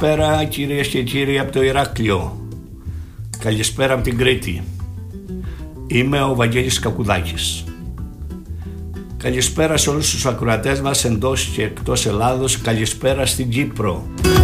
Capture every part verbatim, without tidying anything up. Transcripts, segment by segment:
Καλησπέρα κυρίες και κύριοι από το Ηράκλειο. Καλησπέρα από την Κρήτη. Είμαι ο Βαγγέλης Κακουδάκης. Καλησπέρα σε όλους τους ακροατές μας εντός και εκτός Ελλάδος. Καλησπέρα στην Κύπρο.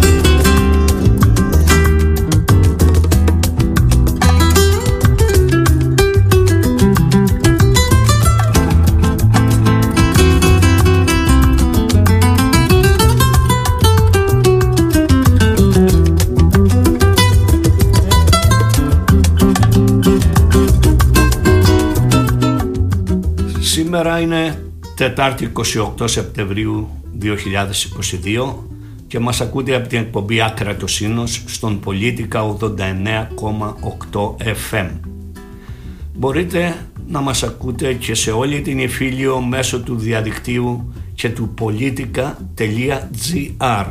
Σήμερα είναι Τετάρτη είκοσι οκτώ Σεπτεμβρίου δύο χιλιάδες είκοσι δύο και μας ακούτε από την εκπομπή Άκρατος Ίνος στον Πολίτικα ογδόντα εννέα κόμμα οκτώ εφ εμ. Μπορείτε να μας ακούτε και σε όλη την Ιφίλιο μέσω του διαδικτύου και του πολίτικα τελεία τζι άρ.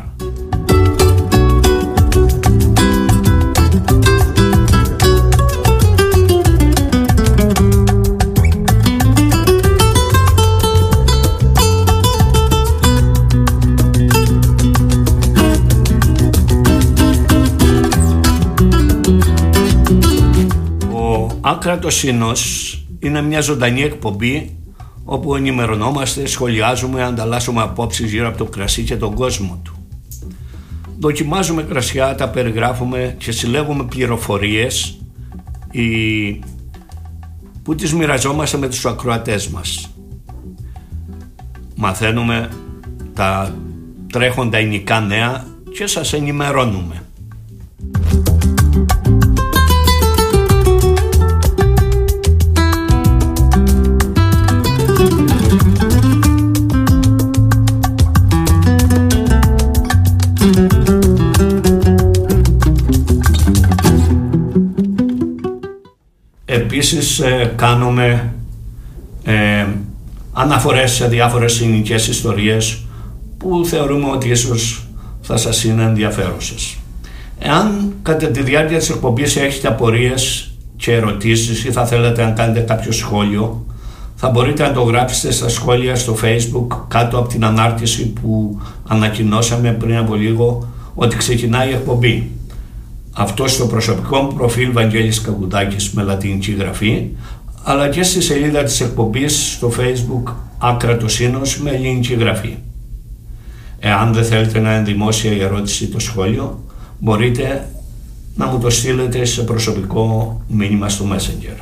Άκρατος Ίνος είναι μια ζωντανή εκπομπή όπου ενημερωνόμαστε, σχολιάζουμε, ανταλλάσσουμε απόψεις γύρω από το κρασί και τον κόσμο του. Δοκιμάζουμε κρασιά, τα περιγράφουμε και συλλέγουμε πληροφορίες που τις μοιραζόμαστε με τους ακροατές μας. Μαθαίνουμε τα τρέχοντα υλικά νέα και σας ενημερώνουμε. Επίσης ε, κάνουμε ε, αναφορές σε διάφορες συνοικίες ιστορίες που θεωρούμε ότι ίσως θα σας είναι ενδιαφέρουσες. Εάν κατά τη διάρκεια της εκπομπής έχετε απορίες και ερωτήσεις ή θα θέλετε να κάνετε κάποιο σχόλιο, θα μπορείτε να το γράψετε στα σχόλια στο Facebook κάτω από την ανάρτηση που ανακοινώσαμε πριν από λίγο ότι ξεκινάει η εκπομπή. Αυτό στο προσωπικό μου προφίλ Βαγγέλης Κακουδάκης με λατινική γραφή, αλλά και στη σελίδα της εκπομπής στο Facebook Άκρατος Ίνος με ελληνική γραφή. Εάν δεν θέλετε να είναι δημόσια η ερώτηση ή το σχόλιο, μπορείτε να μου το στείλετε σε προσωπικό μήνυμα στο Messenger.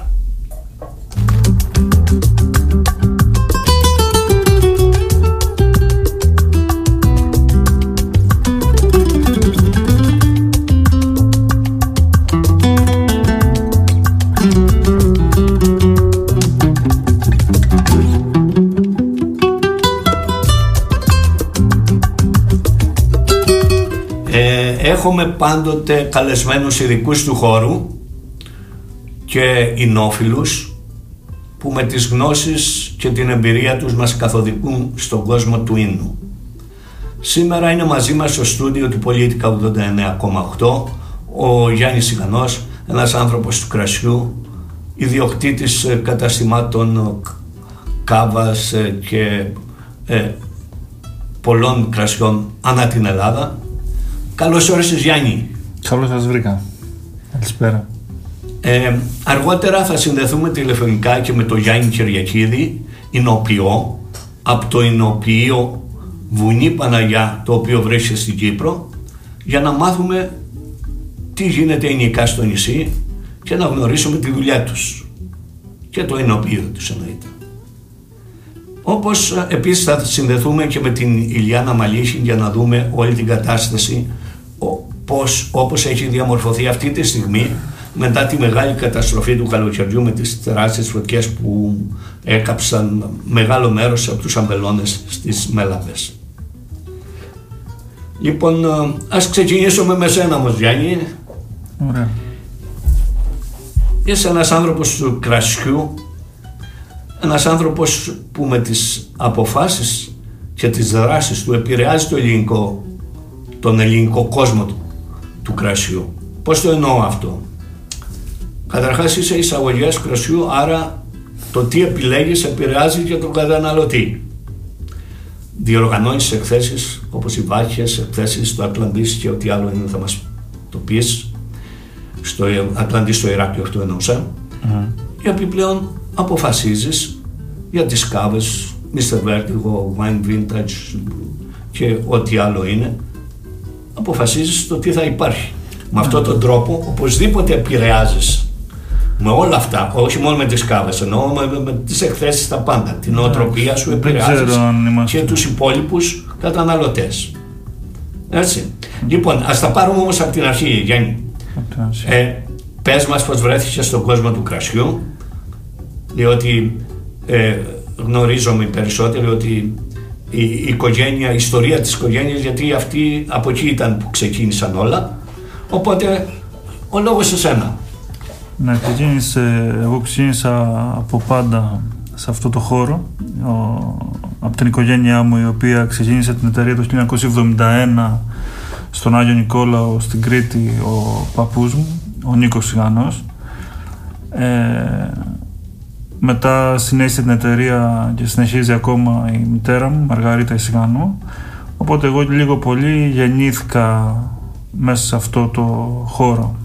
Έχουμε πάντοτε καλεσμένους ειδικούς του χώρου και ινόφιλους που με τις γνώσεις και την εμπειρία τους μας καθοδηγούν στον κόσμο του ίνου. Σήμερα είναι μαζί μας στο στούντιο του Πολίτικα ογδόντα εννέα κόμμα οκτώ ο Γιάννης Σιγανός, ένας άνθρωπος του κρασιού, ιδιοκτήτης καταστημάτων κάβας και ε, πολλών κρασιών ανά την Ελλάδα. Καλώς όρισες, Γιάννη. Καλώς σας βρήκα. Καλησπέρα. Ε, αργότερα θα συνδεθούμε τηλεφωνικά και με τον Γιάννη Κυριακίδη, εινοποιό, από το εινοποιείο Βουνή Παναγιά, το οποίο βρίσκεται στην Κύπρο, για να μάθουμε τι γίνεται εινικά στο νησί και να γνωρίσουμε τη δουλειά τους και το εινοποιείο τους εννοείται. Όπως επίσης θα συνδεθούμε και με την Ηλιάνα Μαλίχη για να δούμε όλη την κατάσταση πώς, όπως έχει διαμορφωθεί αυτή τη στιγμή μετά τη μεγάλη καταστροφή του καλοκαιριού με τις τεράστιες φωτιές που έκαψαν μεγάλο μέρος από τους αμπελώνες στις Μέλαπες. Λοιπόν, ας ξεκινήσουμε με σένα όμως, Γιάννη. Ωραία. Είσαι ένας άνθρωπος του κρασιού, ένας άνθρωπος που με τις αποφάσεις και τις δράσεις του επηρεάζει το ελληνικό, τον ελληνικό κόσμο του, του κρασιού. Πώς το εννοώ αυτό? Καταρχάς είσαι εισαγωγέας κρασιού, άρα το τι επιλέγεις επηρεάζει και τον καταναλωτή. διοργανώνεις εκθέσεις όπως οι Βάχιες, εκθέσεις στο Ατλαντής και ό,τι άλλο είναι θα μας το πεις. Στο Ατλαντή, στο Ηράκλειο αυτό εννοούσα. Mm. Επιπλέον αποφασίζεις για τις κάβες, μίστερ Vertigo, Wine Vintage και ό,τι άλλο είναι. Αποφασίζεις το τι θα υπάρχει. Mm. Με αυτόν τον τρόπο οπωσδήποτε επηρεάζεις με όλα αυτά, όχι μόνο με τις κάβες, εννοώ με, με τις εκθέσεις τα πάντα. Την νοοτροπία σου επηρεάζεις και τους υπόλοιπους καταναλωτές. Έτσι. Mm. Λοιπόν, ας τα πάρουμε όμως από την αρχή, Γιάννη. Ε, πες μας πως βρέθηκες στον κόσμο του κρασιού, διότι ε, γνωρίζομαι περισσότερο ότι η, η οικογένεια, η ιστορία της οικογένειας, γιατί αυτή από εκεί ήταν που ξεκίνησαν όλα, οπότε ο λόγος σε σένα. Ναι, ξεκίνησε, εγώ ξεκίνησα από πάντα σε αυτό το χώρο, ο, από την οικογένειά μου, η οποία ξεκίνησε την εταιρεία το χίλια εννιακόσια εβδομήντα ένα στον Άγιο Νικόλαο στην Κρήτη, ο παππούς μου, ο Νίκος Σιγανός. Ε, μετά συνέχισε την εταιρεία και συνεχίζει ακόμα η μητέρα μου, Μαργαρίτα Σιγανού. Οπότε εγώ λίγο πολύ γεννήθηκα μέσα σε αυτό το χώρο.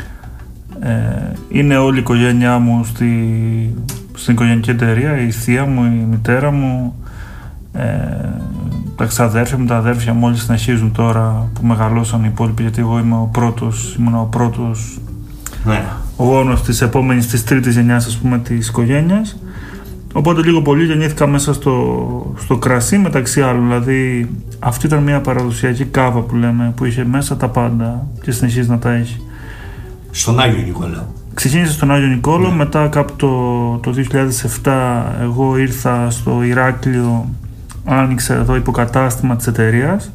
Ε, είναι όλη η οικογένειά μου στη, στην οικογενειακή εταιρεία, η θεία μου, η μητέρα μου, ε, τα ξαδέρφια μου, τα αδέρφια μόλις συνεχίζουν τώρα που μεγαλώσαν οι υπόλοιποι, γιατί εγώ είμαι ο πρώτος, ήμουν ο πρώτος, ναι. ο γόνος της επόμενης, της τρίτης γενιάς, ας πούμε, της οικογένειας. Οπότε λίγο πολύ γεννήθηκα μέσα στο, στο κρασί, μεταξύ άλλων. Δηλαδή αυτή ήταν μια παραδοσιακή κάβα που λέμε, που είχε μέσα τα πάντα και συνεχίζει να τα έχει. Στον Άγιο Νικόλαο. Ξεκίνησε στον Άγιο Νικόλαο, ναι. Μετά κάπου το, το δύο χιλιάδες επτά εγώ ήρθα στο Ηράκλειο, άνοιξε εδώ υποκατάστημα της εταιρείας.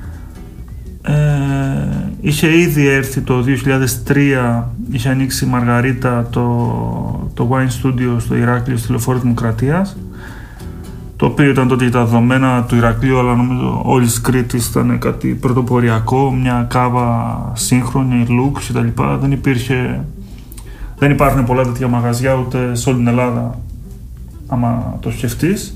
Ε, είχε ήδη έρθει το δύο χιλιάδες τρία, είχε ανοίξει η Μαργαρίτα το, το Wine Studio στο Ηράκλειο, στη Λεωφόρο Δημοκρατίας, το οποίο ήταν τότε τα δεδομένα του Ηρακλείου, αλλά νομίζω όλης της Κρήτης ήταν κάτι πρωτοποριακό, μια κάβα σύγχρονη, lux κτλ. Δεν υπήρχε, δεν υπάρχουν πολλά τέτοια μαγαζιά ούτε σε όλη την Ελλάδα, άμα το σκεφτείς.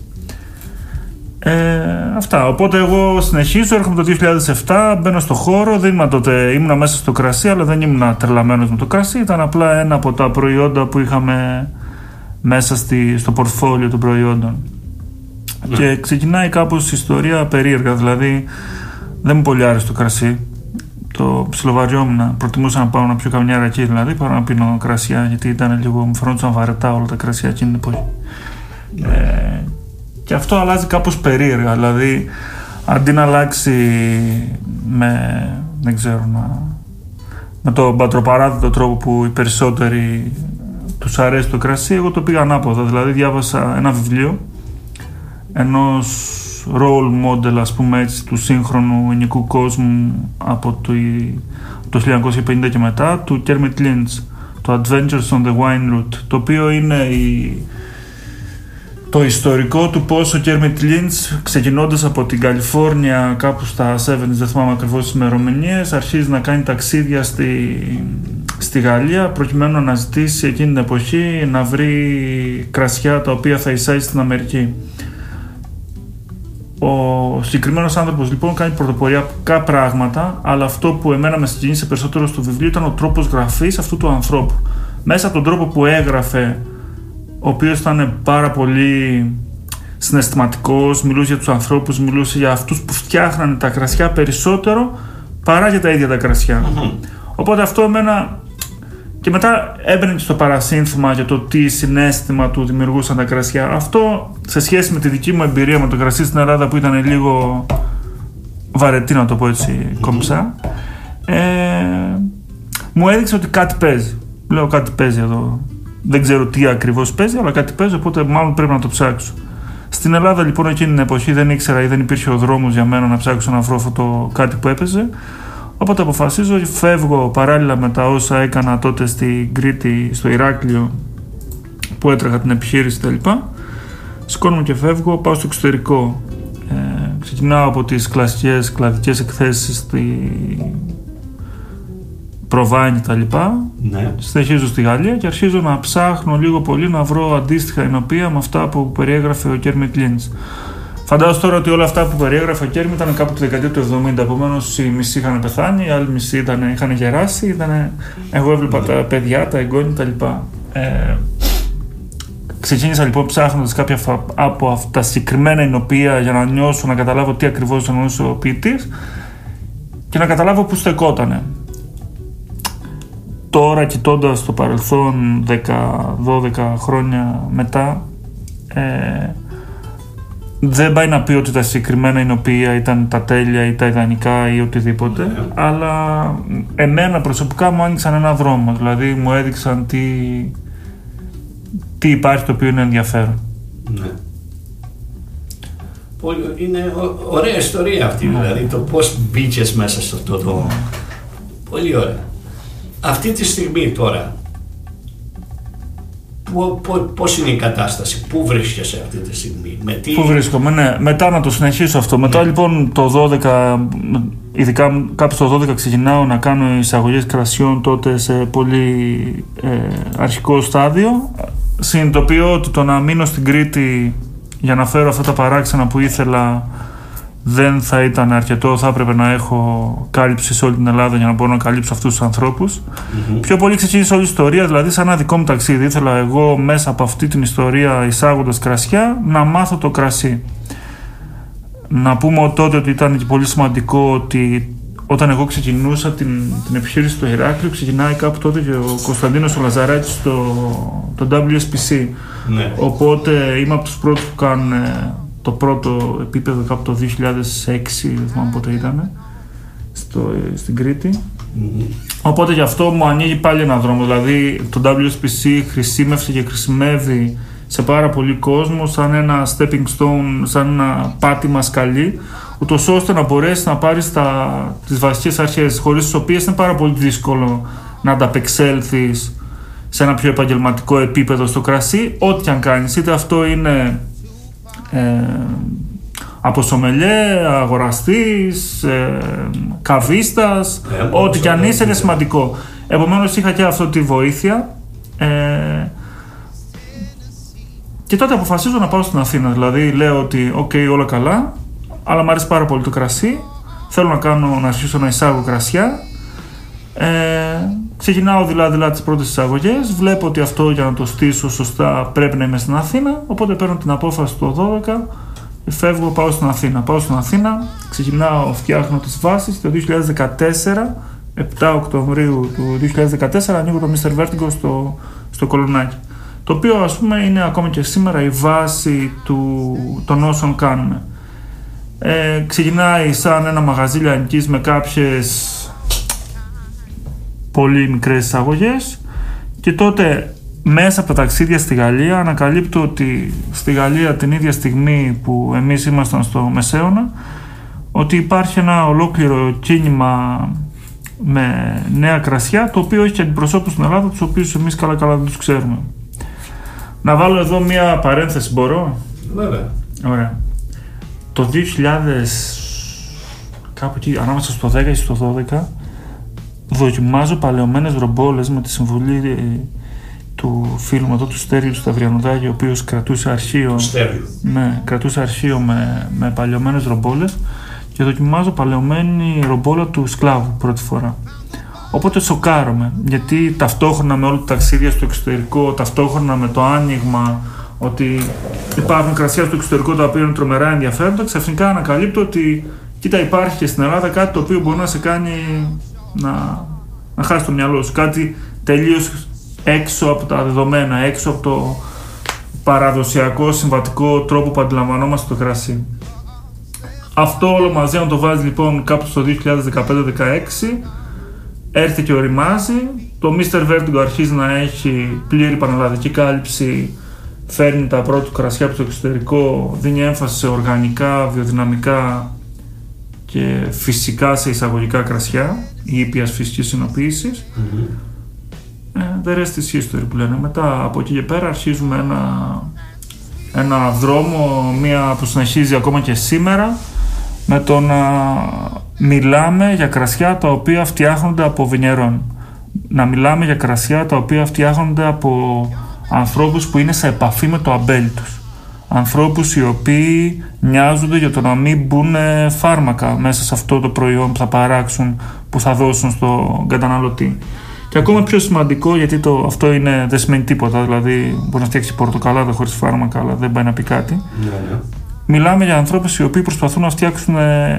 Ε, αυτά. Οπότε εγώ συνεχίζω, έρχομαι το δύο χιλιάδες επτά, μπαίνω στο χώρο, δεν ήμουν τότε, ήμουνα μέσα στο κρασί, αλλά δεν ήμουν τρελαμένος με το κρασί, ήταν απλά ένα από τα προϊόντα που είχαμε μέσα στη, στο πορτφόλιο των προϊόντων. Yeah. Και ξεκινάει κάπως η ιστορία περίεργα, δηλαδή δεν μου πολύ άρεσε το κρασί, το ψιλοβαριόμουν, προτιμούσα να πάω να πιω καμιά ρακή, δηλαδή παρά να πίνω κρασιά, γιατί ήταν λίγο, μου φαινόντουσαν βαρετά όλα τα κρασιά εκείνη την εποχή. Yeah. Ε, Και αυτό αλλάζει κάπως περίεργα, δηλαδή αντί να αλλάξει με, δεν ξέρω, να, με το μπατροπαράδειτο τρόπο που οι περισσότεροι τους αρέσει το κρασί, εγώ το πήγα ανάποδα, δηλαδή διάβασα ένα βιβλίο ενός role model, ας πούμε έτσι, του σύγχρονου ενοικού κόσμου από το, το χίλια εννιακόσια πενήντα και μετά, του Kermit Lynch, το Adventures on the Wine Route, το οποίο είναι η το ιστορικό του πώς ο Kermit Lynch, ξεκινώντας από την Καλιφόρνια κάπου στα εβδομήντα, δεν θυμάμαι ακριβώς τις ημερομηνίες, αρχίζει να κάνει ταξίδια στη, στη Γαλλία προκειμένου να αναζητήσει εκείνη την εποχή να βρει κρασιά τα οποία θα εισάγει στην Αμερική. Ο συγκεκριμένος άνθρωπος λοιπόν κάνει πρωτοποριακά πράγματα, αλλά αυτό που εμένα με συγκίνησε περισσότερο στο βιβλίο ήταν ο τρόπος γραφής αυτού του ανθρώπου. Μέσα από τον τρόπο που έγραφε, ο οποίος ήταν πάρα πολύ συναισθηματικός, μιλούσε για τους ανθρώπους, μιλούσε για αυτούς που φτιάχνανε τα κρασιά περισσότερο παρά για τα ίδια τα κρασιά. Mm-hmm. Οπότε αυτό εμένα, και μετά έμπαινε στο παρασύνθημα για το τι συναίσθημα του δημιουργούσαν τα κρασιά. Αυτό σε σχέση με τη δική μου εμπειρία με το κρασί στην Ελλάδα, που ήταν λίγο βαρετή, να το πω έτσι, mm-hmm. κομψά, ε, μου έδειξε ότι κάτι παίζει. Λέω, κάτι παίζει εδώ. Δεν ξέρω τι ακριβώς παίζει, αλλά κάτι παίζει, οπότε μάλλον πρέπει να το ψάξω. Στην Ελλάδα λοιπόν εκείνη την εποχή δεν ήξερα ή δεν υπήρχε ο δρόμος για μένα να ψάξω να βρω αυτό το κάτι που έπαιζε. Οπότε αποφασίζω, φεύγω παράλληλα με τα όσα έκανα τότε στην Κρήτη, στο Ηράκλειο, που έτρεχα την επιχείρηση κτλ. Σηκώνομαι και φεύγω, πάω στο εξωτερικό. Ε, ξεκινάω από τις κλασικές κλαδικές εκθέσεις στη Προβάνη τα λοιπά, ναι. Συνεχίζω στη Γαλλία και αρχίζω να ψάχνω λίγο πολύ να βρω αντίστοιχα ενωπία με αυτά που περιέγραφε ο Kermit Lynch. Φαντάζομαι τώρα ότι όλα αυτά που περιέγραφε ο Κέρμη ήταν κάπου τη δεκαετία του εβδομήντα. Επομένως οι μισοί είχαν πεθάνει, οι άλλοι μισοί ήταν, είχαν γεράσει. Ήτανε... Εγώ έβλεπα τα παιδιά, τα εγγόνια κτλ. Ε, ξεκίνησα λοιπόν ψάχνοντας κάποια από αυτά τα συγκεκριμένα εινοποιεία για να νιώσω, να καταλάβω τι ακριβώς εννοούσε ο ποιητής και να καταλάβω πού στεκότανε. Τώρα, κοιτώντας το παρελθόν δέκα δώδεκα χρόνια μετά, ε, δεν πάει να πει ότι τα συγκεκριμένα εινοποιεία ήταν τα τέλεια ή τα ιδανικά ή οτιδήποτε, yeah. αλλά εμένα προσωπικά μου άνοιξαν ένα δρόμο, δηλαδή μου έδειξαν τι, τι υπάρχει το οποίο είναι ενδιαφέρον. Ναι. Είναι ωραία ιστορία αυτή, ναι. δηλαδή το πώς μπήκες μέσα σε αυτό το... Ναι. Πολύ ωραία. Αυτή τη στιγμή τώρα, πώς είναι η κατάσταση, πού βρίσκεσαι αυτή τη στιγμή, με τι... Πού βρίσκομαι, ναι. Μετά να το συνεχίσω αυτό. Μετά ναι. λοιπόν το δώδεκα, ειδικά κάπου το δώδεκα ξεκινάω να κάνω εισαγωγές κρασιών τότε σε πολύ ε, αρχικό στάδιο. Συνειδητοποιώ ότι το να μείνω στην Κρήτη για να φέρω αυτά τα παράξενα που ήθελα δεν θα ήταν αρκετό, θα έπρεπε να έχω κάλυψη σε όλη την Ελλάδα για να μπορώ να καλύψω αυτούς τους ανθρώπους. Mm-hmm. Πιο πολύ ξεκίνησε όλη η ιστορία, δηλαδή σαν ένα δικό μου ταξίδι. Ήθελα εγώ μέσα από αυτή την ιστορία, εισάγοντας κρασιά, να μάθω το κρασί. Να πούμε τότε ότι ήταν και πολύ σημαντικό ότι όταν εγώ ξεκινούσα την, την επιχείρηση στο Ηράκλειο, ξεκινάει κάπου τότε και ο Κωνσταντίνος ο Λαζαράκης στο το ντάμπλιου ες πι σι. Ναι. Οπότε είμαι από τους πρώτους που κάνουν το πρώτο επίπεδο κάπου το δύο χιλιάδες έξι, δεν θυμάμαι πότε ήταν, στο, στην Κρήτη. Mm-hmm. Οπότε γι' αυτό μου ανοίγει πάλι ένα δρόμο. Δηλαδή το ντάμπλιου ες πι σι χρησιμεύσε και χρησιμεύει σε πάρα πολύ κόσμο σαν ένα stepping stone, σαν ένα πάτημα σκαλί, ούτως ώστε να μπορέσει να πάρεις τα, τις βασικές αρχές, χωρίς τις οποίες είναι πάρα πολύ δύσκολο να ανταπεξέλθεις σε ένα πιο επαγγελματικό επίπεδο στο κρασί, ό,τι και αν κάνεις. Είτε αυτό είναι ε, από σομελιέ, αγοραστής, ε, καβίστας, ε, ό,τι και αν είσαι είναι σημαντικό. Επομένως είχα και αυτό τη βοήθεια. Ε, και τότε αποφασίζω να πάω στην Αθήνα. Δηλαδή λέω ότι οκ, okay, όλα καλά, αλλά μου αρέσει πάρα πολύ το κρασί. Θέλω να, κάνω, να αρχίσω να εισάγω κρασιά. Ε, ξεκινάω δειλά-δειλά τις πρώτες εισαγωγές. Βλέπω ότι αυτό για να το στήσω σωστά πρέπει να είμαι στην Αθήνα. Οπότε παίρνω την απόφαση το δώδεκα. Φεύγω, πάω στην Αθήνα. Πάω στην Αθήνα, ξεκινάω, φτιάχνω τις βάσεις. Το δύο χιλιάδες δεκατέσσερα, επτά Οκτωβρίου του δύο χιλιάδες δεκατέσσερα, ανοίγω το μίστερ Vertigo στο, στο Κολονάκι. Το οποίο ας πούμε είναι ακόμα και σήμερα η βάση του, των όσων κάνουμε. Ε, ξεκινάει σαν ένα μαγαζί λιανικής με κάποιες πολύ μικρές εισαγωγές και τότε μέσα από τα ταξίδια στη Γαλλία ανακαλύπτω ότι στη Γαλλία την ίδια στιγμή που εμείς ήμασταν στο Μεσαίωνα ότι υπάρχει ένα ολόκληρο κίνημα με νέα κρασιά το οποίο έχει και αντιπροσώπους στην Ελλάδα, τους οποίους εμείς καλά καλά δεν τους ξέρουμε. Να βάλω εδώ μία παρένθεση, μπορώ? Βέβαια. Ωραία. Το δύο χιλιάδες, κάπου εκεί, ανάμεσα στο δέκα ή στο δώδεκα, δοκιμάζω παλαιωμένες ρομπόλες με τη συμβουλή του φίλου μου εδώ, του Στέριου του Σταυριανουδάκη, ο οποίος κρατούσε αρχείο, ναι, κρατούσε αρχείο με, με παλαιωμένες ρομπόλες και δοκιμάζω παλαιωμένη ρομπόλα του Σκλάβου πρώτη φορά. Οπότε σοκάρομαι, γιατί ταυτόχρονα με όλα τα ταξίδια στο εξωτερικό, ταυτόχρονα με το άνοιγμα ότι υπάρχουν κρασιά στο εξωτερικό τα οποία είναι τρομερά ενδιαφέροντα, ξαφνικά ανακαλύπτω ότι κοίτα, υπάρχει και στην Ελλάδα κάτι το οποίο μπορεί να σε κάνει να, να χάσει το μυαλό σου, κάτι τελείως έξω από τα δεδομένα, έξω από το παραδοσιακό συμβατικό τρόπο που αντιλαμβανόμαστε το κρασί. Αυτό όλο μαζί να το βάζει λοιπόν κάπου στο δύο χιλιάδες δεκαπέντε δεκαέξι, έρθει και οριμάζει, το μίστερ Vertigo αρχίζει να έχει πλήρη πανελλαδική κάλυψη, φέρνει τα πρώτα κρασιά από το εξωτερικό, δίνει έμφαση σε οργανικά, βιοδυναμικά και φυσικά σε εισαγωγικά κρασιά ή ήπιας φυσικής συνοποίησης. Mm-hmm. Ε, the rest is history που λένε. Μετά από εκεί και πέρα αρχίζουμε ένα, ένα δρόμο, μία που συνεχίζει ακόμα και σήμερα, με το να μιλάμε για κρασιά τα οποία φτιάχνονται από βινιερών. Να μιλάμε για κρασιά τα οποία φτιάχνονται από ανθρώπους που είναι σε επαφή με το αμπέλι τους. ανθρώπους οι οποίοι νοιάζονται για το να μην μπουν φάρμακα μέσα σε αυτό το προϊόν που θα παράξουν, που θα δώσουν στον καταναλωτή. Και ακόμα πιο σημαντικό, γιατί το, αυτό είναι, δεν σημαίνει τίποτα, δηλαδή μπορεί να φτιάξει πορτοκαλάδα χωρίς φάρμακα, αλλά δεν πάει να πει κάτι. Ναι, ναι. Μιλάμε για ανθρώπους οι οποίοι προσπαθούν να φτιάξουν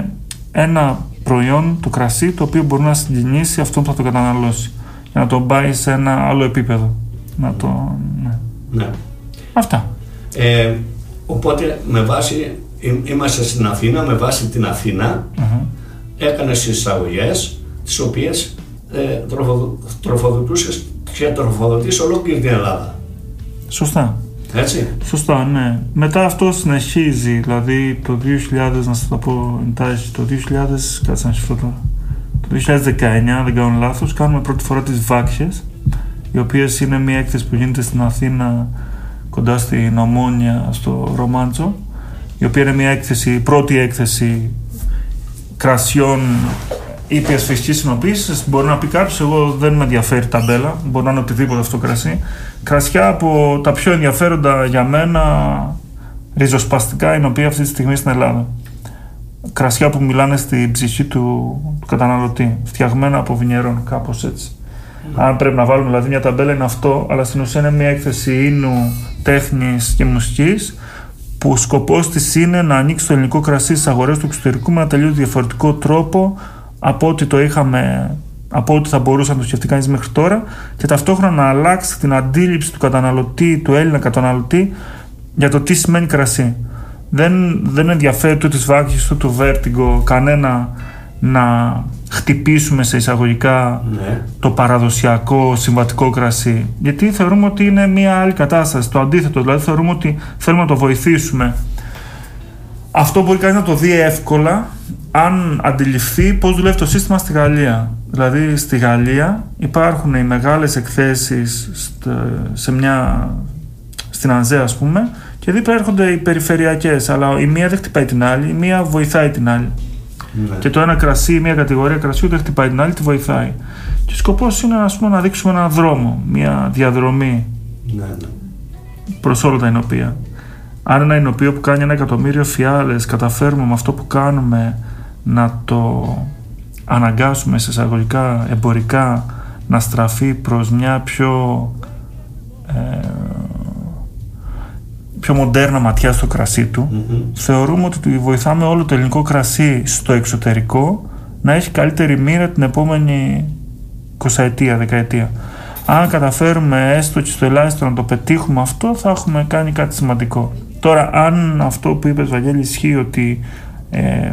ένα προϊόν, το κρασί, το οποίο μπορεί να συγκινήσει αυτόν που θα το καταναλώσει, για να τον πάει σε ένα άλλο επίπεδο. Να το, ναι. Ναι. Αυτά. Ε, οπότε με βάση, είμαστε στην Αθήνα, με βάση την Αθήνα uh-huh. έκανες εισαγωγές τις οποίες ε, τροφο, τροφοδοτούσες και τροφοδοτείς ολόκληρη την Ελλάδα. Σωστά. Έτσι. Σωστά, ναι. Μετά αυτό συνεχίζει, δηλαδή το δύο χιλιάδες, να σας το πω εντάχει, το δύο χιλιάδες, κάτσε να σκεφτώ τώρα, το δύο χιλιάδες δεκαεννιά, δεν κάνω λάθος, κάνουμε πρώτη φορά τις Βάξιες, οι οποίες είναι μια έκθεση που γίνεται στην Αθήνα, κοντά στην Ομόνια, στο Ρομάντζο, η οποία είναι μια έκθεση, πρώτη έκθεση κρασιών ήπιας φυσικής συνοποίησης. Μπορεί να πει κάποιος, εγώ δεν με ενδιαφέρει ταμπέλα, μπορεί να είναι οτιδήποτε αυτό κρασί. Κρασιά από τα πιο ενδιαφέροντα για μένα, ριζοσπαστικά, είναι οποία αυτή τη στιγμή στην Ελλάδα. Κρασιά που μιλάνε στην ψυχή του, του καταναλωτή, φτιαγμένα από βινιερών, κάπως έτσι. Mm. Αν πρέπει να βάλουμε δηλαδή μια ταμπέλα, είναι αυτό, αλλά στην ουσία είναι μια έκθεση ίνου, τέχνης και μουσικής, που σκοπός της είναι να ανοίξει το ελληνικό κρασί στις αγορές του εξωτερικού με ένα τελείως διαφορετικό τρόπο από ό,τι το είχαμε, από ό,τι θα μπορούσε να το σκεφτεί κανείς μέχρι τώρα, και ταυτόχρονα να αλλάξει την αντίληψη του καταναλωτή, του Έλληνα καταναλωτή, για το τι σημαίνει κρασί. Δεν, δεν ενδιαφέρει του της Βάξης, του Vertigo, κανένα να χτυπήσουμε σε εισαγωγικά ναι. το παραδοσιακό συμβατικό κρασί, γιατί θεωρούμε ότι είναι μια άλλη κατάσταση, το αντίθετο, δηλαδή θεωρούμε ότι θέλουμε να το βοηθήσουμε. Αυτό μπορεί κανείς να το δει εύκολα αν αντιληφθεί πώς δουλεύει το σύστημα στη Γαλλία. Δηλαδή στη Γαλλία υπάρχουν οι μεγάλες εκθέσεις σε μια, στην Ανζέ, ας πούμε, και δίπλα έρχονται οι περιφερειακές, αλλά η μία δεν χτυπάει την άλλη, η μία βοηθάει την άλλη. Ναι. Και το ένα κρασί, μια κατηγορία κρασιού δεν χτυπάει την άλλη, τη βοηθάει. Και ο σκοπός είναι, ας πούμε, να δείξουμε έναν δρόμο, μια διαδρομή ναι, ναι. προς όλα τα εινοπία. Αν ένα εινοπείο που κάνει ένα εκατομμύριο φιάλες καταφέρουμε με αυτό που κάνουμε να το αναγκάσουμε σε εισαγωγικά εμπορικά να στραφεί προς μια πιο ε, πιο μοντέρνα ματιά στο κρασί του, mm-hmm. θεωρούμε ότι βοηθάμε όλο το ελληνικό κρασί στο εξωτερικό να έχει καλύτερη μοίρα την επόμενη εικοσαετία, δεκαετία. Αν καταφέρουμε έστω και στο ελάχιστο να το πετύχουμε αυτό, θα έχουμε κάνει κάτι σημαντικό. Τώρα, αν αυτό που είπες, Βαγγέλη, ισχύει, ότι ε,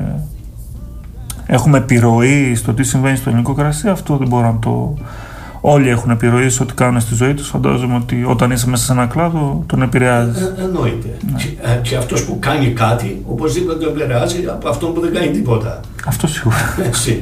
έχουμε επιρροή στο τι συμβαίνει στο ελληνικό κρασί, αυτό δεν μπορώ να το... Όλοι έχουν επιρροή σε ό,τι κάνουν στη ζωή τους. Φαντάζομαι ότι όταν είσαι μέσα σε ένα κλάδο τον επηρεάζει. Ε, εννοείται. Ναι. Και, ε, και αυτός που κάνει κάτι, οπωσδήποτε τον επηρεάζει από αυτόν που δεν κάνει τίποτα. Αυτό σίγουρα. Έτσι.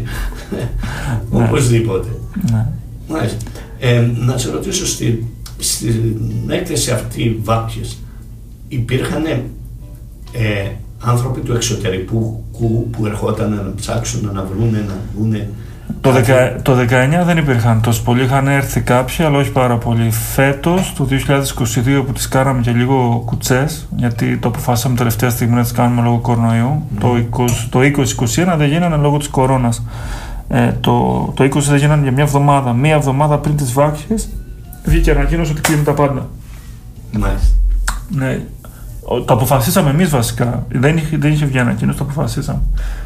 Οπωσδήποτε. Ναι. Ε, να σε ρωτήσω, στη, στην έκθεση αυτή Βάπιες υπήρχαν ε, άνθρωποι του εξωτερικού που, που ερχόταν να ψάξουν, να βρούνε, να βγούνε. Το, δεκα, το δεκαεννιά δεν υπήρχαν τόσο πολλοί, είχαν έρθει κάποιοι, αλλά όχι πάρα πολλοί. Φέτος, το δύο χιλιάδες είκοσι δύο, που τις κάναμε και λίγο κουτσές, γιατί το αποφάσισαμε τελευταία στιγμή να τις κάνουμε λόγω κορονοϊού, mm. το, είκοσι, το είκοσι είκοσι ένα δεν γίνανε λόγω της κορώνας. Ε, το, το είκοσι δεν γίνανε για μια εβδομάδα. Μία εβδομάδα πριν τις Βάξιες βγήκε ανακοίνωση ότι κλείνουν τα πάντα. Μάλιστα. Ναι. Το αποφασίσαμε εμείς βασικά. Δεν είχε, δεν είχε βγει ανακοίνωση, το αποφασίσαμε.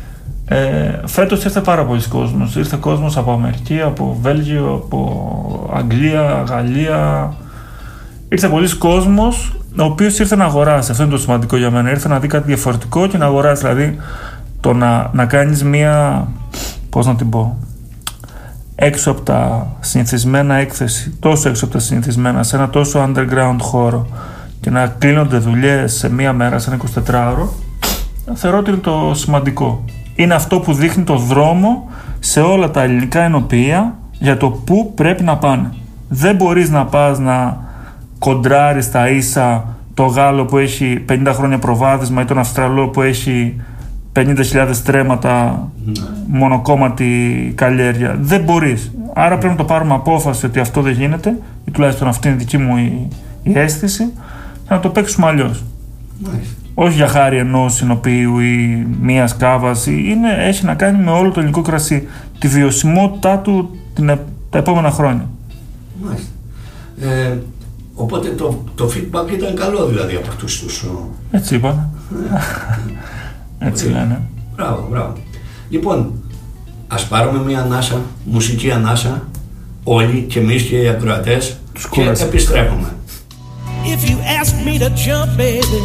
Ε, φέτος ήρθε πάρα πολλοί κόσμος. Ήρθε κόσμος από Αμερική, από Βέλγιο, από Αγγλία, Γαλλία. Ήρθε πολλοί κόσμος, ο οποίος ήρθε να αγοράσει. Αυτό είναι το σημαντικό για μένα. Ήρθε να δει κάτι διαφορετικό και να αγοράσει. Δηλαδή, το να, να κάνεις μία, πώς να την πω, έξω από τα συνηθισμένα έκθεση, τόσο έξω από τα συνηθισμένα, σε ένα τόσο underground χώρο, και να κλείνονται δουλειές σε μία μέρα, σε ένα εικοσιτετράωρο, θεωρώ ότι είναι το σημαντικό. Είναι αυτό που δείχνει το δρόμο σε όλα τα ελληνικά ενοποιεία για το πού πρέπει να πάνε. Δεν μπορείς να πας να κοντράρεις τα ίσα το Γάλλο που έχει πενήντα χρόνια προβάδισμα ή τον Αυστραλό που έχει πενήντα χιλιάδες τρέματα μονοκόμματη καλλιέργεια. Δεν μπορείς. Άρα πρέπει να το πάρουμε απόφαση ότι αυτό δεν γίνεται, ή τουλάχιστον αυτή είναι η δική μου η, η αίσθηση, και να το παίξουμε αλλιώς. Μάλιστα. Όχι για χάρη ενός συνοποιείου ή μίας κάβας, είναι, έχει να κάνει με όλο το ελληνικό κρασί, τη βιωσιμότητά του την, τα επόμενα χρόνια. Μάλιστα. Ε, οπότε το, το feedback ήταν καλό δηλαδή από αυτούς τους... Έτσι είπανε. Έτσι okay. λένε. Μπράβο, μπράβο. Λοιπόν, ας πάρουμε μια ανάσα, μουσική ανάσα, όλοι και εμείς και οι ακροατές, και επιστρέφουμε. If you ask me to jump, baby,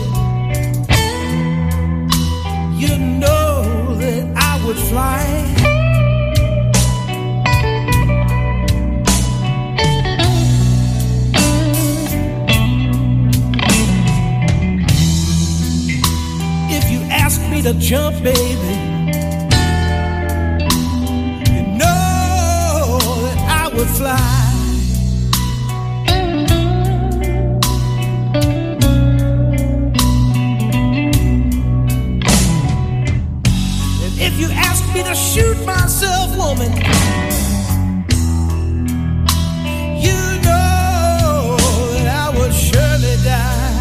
you know that I would fly. If you ask me to jump, baby, you know that I would fly. If you ask me to shoot myself, woman, you know that I would surely die.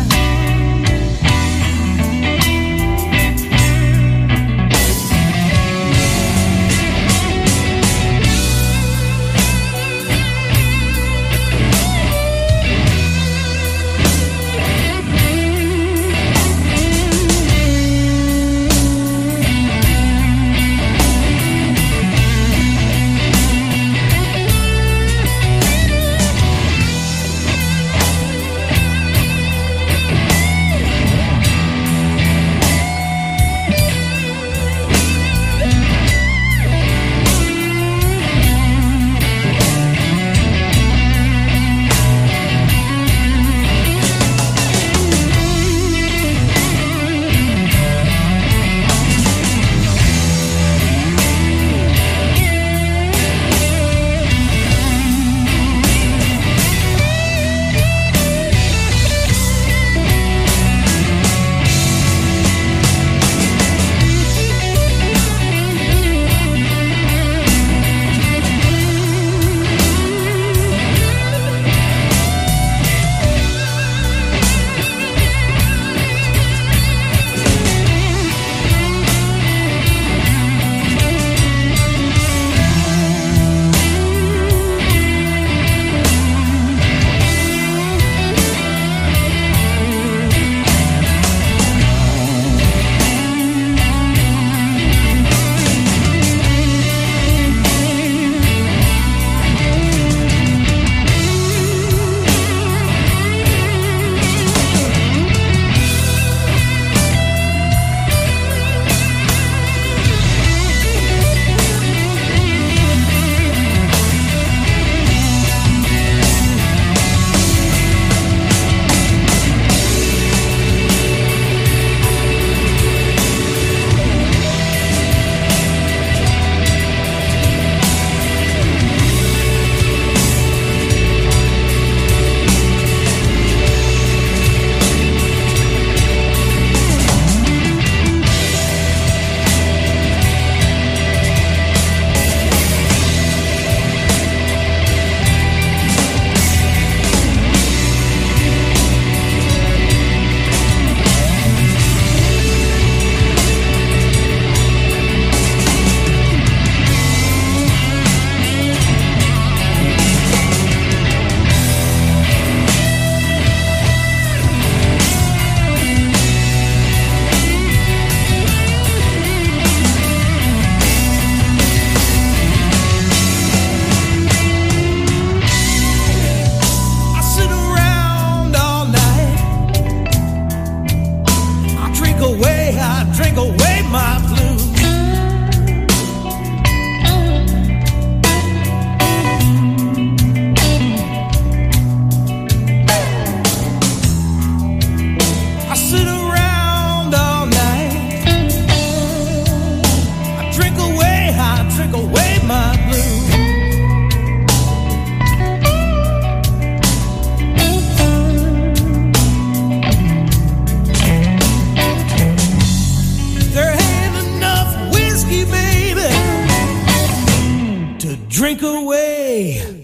Drink away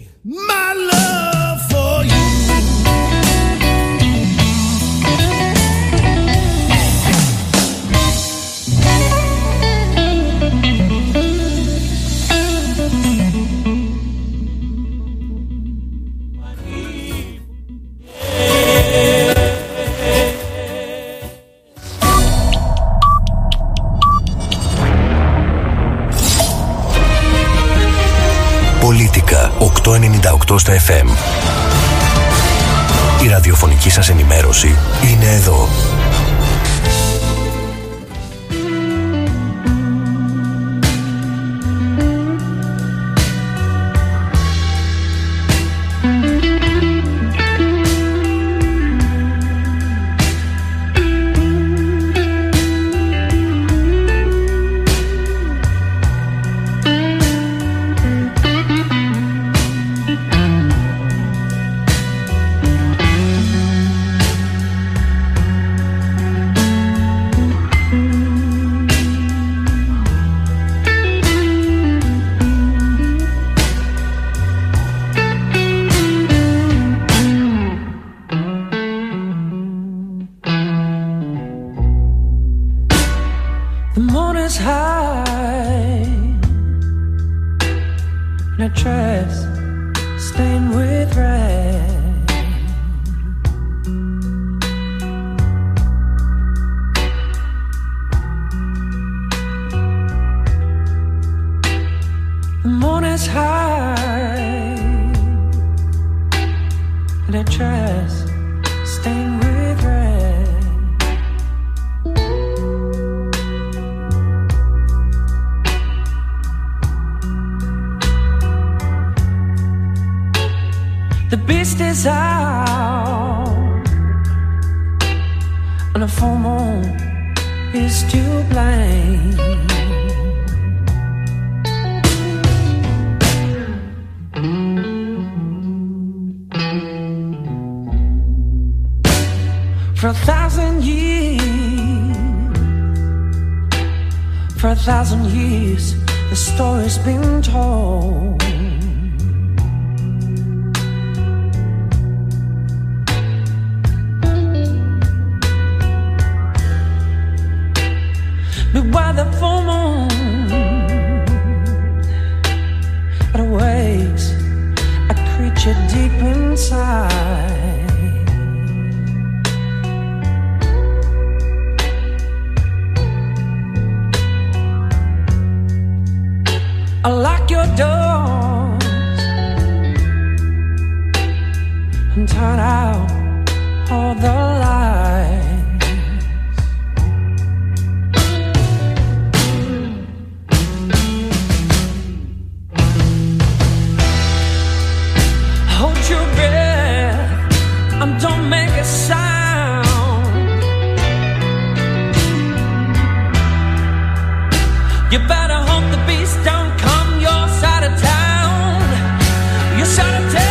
my love for you. οκτώ στα εφ εμ. Η ραδιοφωνική σας ενημέρωση είναι εδώ. For a thousand years, for a thousand years, the story's been told. But while the full moon it awakes a creature deep inside. Lock your doors and turn out all the lights. Hold your breath and don't make a sound. You better hope the beast don't come your side of town, your side of town.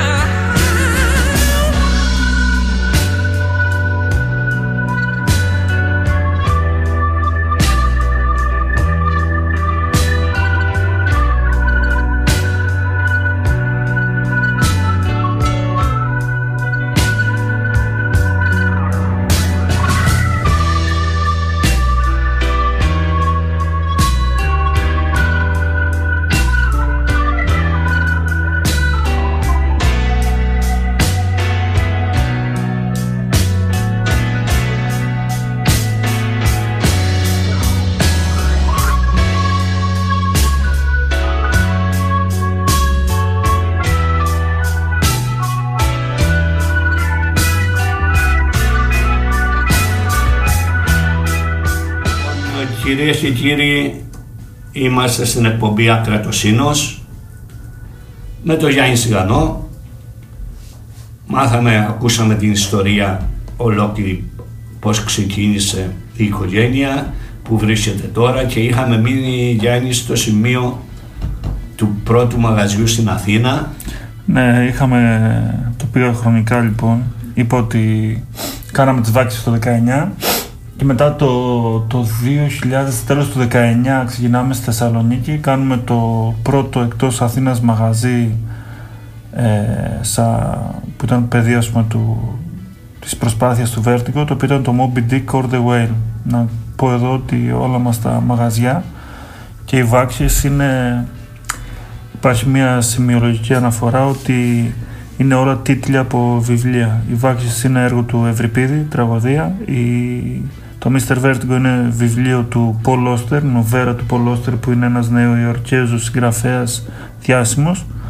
Κυρίες και κύριοι, είμαστε στην εκπομπή Ακρατοσύνος με τον Γιάννη Σιγανό. Μάθαμε, ακούσαμε την ιστορία ολόκληρη, πώς ξεκίνησε η οικογένεια, που βρίσκεται τώρα, και είχαμε μείνει, Γιάννη, στο σημείο του πρώτου μαγαζιού στην Αθήνα. Ναι, είχαμε, το πήγα χρονικά λοιπόν, είπα ότι κάναμε τις βάξεις το δεκαεννιά και μετά το, το δύο χιλιάδες, τέλος του δεκαεννιά, ξεκινάμε στη Θεσσαλονίκη, κάνουμε το πρώτο εκτός Αθήνας μαγαζί ε, σα, που ήταν παιδί, ας πούμε, του, της προσπάθειας του Vertigo, το οποίο ήταν το Moby Dick or the Whale. Να πω εδώ ότι όλα μας τα μαγαζιά και οι βάξεις είναι, υπάρχει μια σημειολογική αναφορά ότι είναι όλα τίτλοι από βιβλία. Οι βάξεις είναι έργο του Ευρυπίδη, τραγωδία. Η, το μίστερ Vertigo είναι βιβλίο του Paul Auster, νοβέρα του Paul Auster, που είναι ένας Νεοϊορκέζος συγγραφέας διάσημος.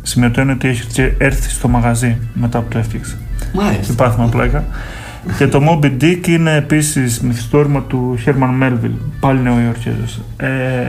Σημειωτώνει ότι έχει έρθει στο μαγαζί μετά που το έφτιαξε. Μάλιστα. Πάθημα πλάκα. Και το Moby Dick είναι επίσης μυθιστόρημα του Herman Melville, πάλι Νεοϊορκέζος. Ε,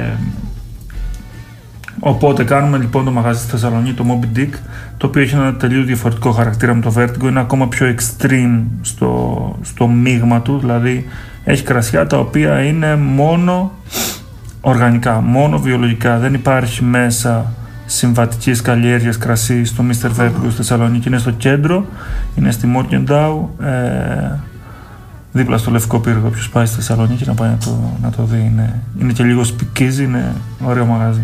οπότε κάνουμε λοιπόν το μαγαζί στη Θεσσαλονίκη, το Moby Dick, το οποίο έχει ένα τελείως διαφορετικό χαρακτήρα με το Vertigo, είναι ακόμα πιο extreme στο, στο μείγμα του, δηλαδή έχει κρασιά τα οποία είναι μόνο οργανικά, μόνο βιολογικά, δεν υπάρχει μέσα συμβατικής καλλιέργειας κρασί στο μίστερ Vertigo στη Θεσσαλονίκη. Είναι στο κέντρο, είναι στη Morgenthau, ε, δίπλα στο Λευκό Πύργο. Όποιος πάει στη Θεσσαλονίκη να πάει να το, να το δει, είναι, είναι και λίγο σπικίζει, είναι ωραίο μαγάζι.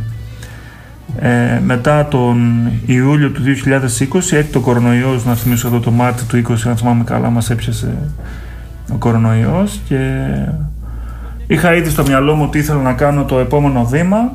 Ε, μετά τον Ιούλιο του δύο χιλιάδες είκοσι, έχει το κορονοϊός, να θυμίσω εδώ το Μάρτιο του είκοσι, αν θυμάμαι καλά, μας έπιασε ο κορονοϊός και είχα ήδη στο μυαλό μου ότι ήθελα να κάνω το επόμενο βήμα.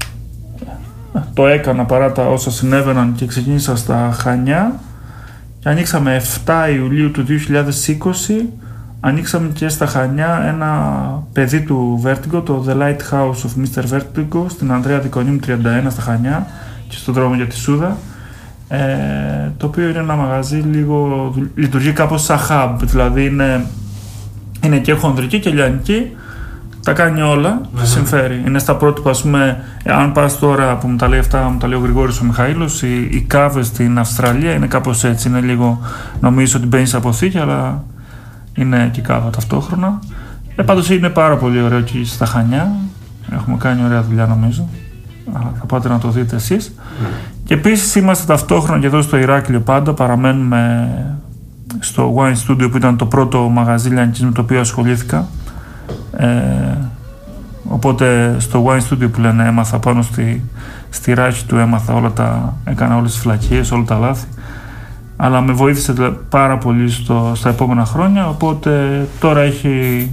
Το έκανα παρά τα όσα συνέβαιναν και ξεκίνησα στα Χανιά και ανοίξαμε εφτά Ιουλίου του δύο χιλιάδες είκοσι, ανοίξαμε και στα Χανιά ένα παιδί του Vertigo, το The Lighthouse of μίστερ Vertigo, στην Ανδρέα Δικονίμου τριάντα ένα στα Χανιά και στον δρόμο για τη Σούδα, ε, το οποίο είναι ένα μαγαζί λίγο, λειτουργεί κάπως σαν hub, δηλαδή είναι, είναι και χονδρική και λιανική. Τα κάνει όλα, mm-hmm. συμφέρει. Είναι στα πρότυπα, ας πούμε, αν πας τώρα που μου τα λέει αυτά, μου τα λέει ο Γρηγόρης ο Μιχαήλος, οι, οι κάβες στην Αυστραλία είναι κάπως έτσι. Είναι λίγο, νομίζω ότι μπαίνεις από αποθήκη, αλλά είναι και κάβα ταυτόχρονα. Ε, πάντως είναι πάρα πολύ ωραίο και στα Χανιά. Έχουμε κάνει ωραία δουλειά, νομίζω. Αλλά θα πάτε να το δείτε εσείς. Mm. Και επίσης είμαστε ταυτόχρονα και εδώ στο Ηράκλειο πάντα. Παραμένουμε στο Wine Studio που ήταν το πρώτο μαγαζί λιανικής με το οποίο ασχολήθηκα. Ε, οπότε στο Wine Studio που λένε έμαθα πάνω στη, στη ράχη του, έμαθα όλα τα, έκανα όλες τις φλακίες, όλα τα λάθη, αλλά με βοήθησε πάρα πολύ στο, στα επόμενα χρόνια, οπότε τώρα έχει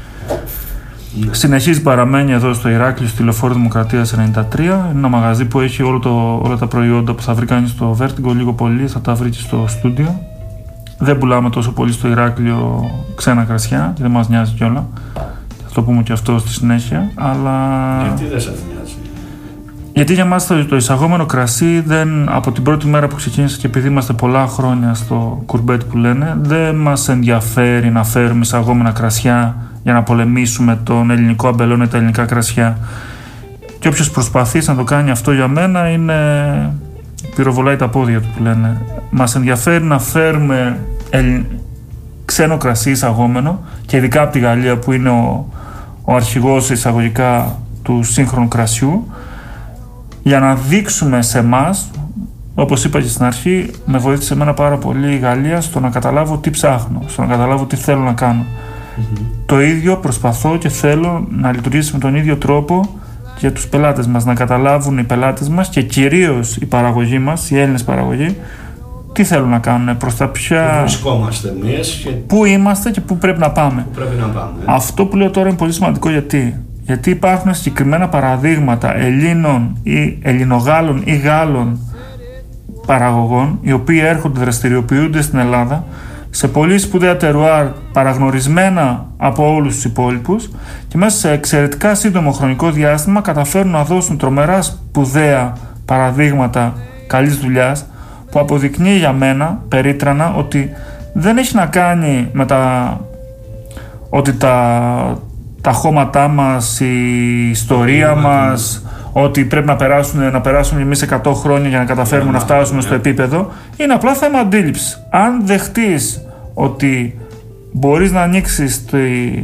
συνεχίζει, παραμένει εδώ στο Ηράκλειο στη Λεωφόρο Δημοκρατίας ενενήντα τρία. Είναι ένα μαγαζί που έχει όλο το, όλα τα προϊόντα που θα βρει κανείς στο Vertigo, λίγο πολύ θα τα βρει και στο στούντιο. Δεν πουλάμε τόσο πολύ στο Ηράκλειο ξένα κρασιά και δεν μας νοιάζει κιόλα. Θα το πούμε και αυτό στη συνέχεια. Αλλά... Γιατί δεν σας νοιάζει? Γιατί για μας το, το εισαγόμενο κρασί δεν, από την πρώτη μέρα που ξεκίνησε και επειδή είμαστε πολλά χρόνια στο κουρμπέτ που λένε, δεν μας ενδιαφέρει να φέρουμε εισαγόμενα κρασιά για να πολεμήσουμε τον ελληνικό αμπελώνε, τα ελληνικά κρασιά. Και όποιος προσπαθήσει να το κάνει αυτό για μένα είναι... πυροβολάει τα πόδια του που λένε. Μας ενδιαφέρει να φέρουμε ελ... ξένο κρασί εισαγόμενο και ειδικά από τη Γαλλία που είναι ο, ο αρχηγός εισαγωγικά του σύγχρονου κρασιού, για να δείξουμε σε εμάς, όπως είπα και στην αρχή, με βοήθησε εμένα πάρα πολύ η Γαλλία στο να καταλάβω τι ψάχνω, στο να καταλάβω τι θέλω να κάνω. Mm-hmm. Το ίδιο προσπαθώ και θέλω να λειτουργήσει με τον ίδιο τρόπο για τους πελάτες μας, να καταλάβουν οι πελάτες μας και κυρίως η παραγωγή μας, οι Έλληνες παραγωγοί, τι θέλουν να κάνουν, προς τα ποια... Πού βρισκόμαστε εμείς και... Πού είμαστε και πού πρέπει να πάμε. Πού πρέπει να πάμε. Αυτό που λέω τώρα είναι πολύ σημαντικό. Γιατί, γιατί υπάρχουν συγκεκριμένα παραδείγματα Ελλήνων ή Ελληνογάλων ή Γάλλων παραγωγών, οι οποίοι έρχονται, δραστηριοποιούνται στην Ελλάδα σε πολύ σπουδαία τερουάρ, παραγνωρισμένα από όλους τους υπόλοιπους, και μέσα σε εξαιρετικά σύντομο χρονικό διάστημα καταφέρουν να δώσουν τρομερά σπουδαία παραδείγματα καλής δουλειάς, που αποδεικνύει για μένα περίτρανα ότι δεν έχει να κάνει με τα ότι τα, τα χώματά μας, η ιστορία μας, ότι πρέπει να περάσουν, να περάσουμε εμείς εκατό χρόνια για να καταφέρουμε να φτάσουμε στο επίπεδο. Είναι απλά θέμα αντίληψης. Αν δεχτείς ότι μπορείς να ανοίξεις τη,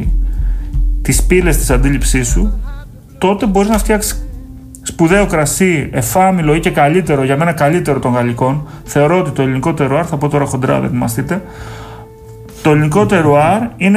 τις πύλες της αντίληψής σου, τότε μπορείς να φτιάξεις σπουδαίο κρασί, εφάμιλο ή και καλύτερο, για μένα καλύτερο των γαλλικών. Θεωρώ ότι το ελληνικό τερουάρ, θα πω τώρα χοντρά, δεν θυμαστείτε, το ελληνικό τερουάρ είναι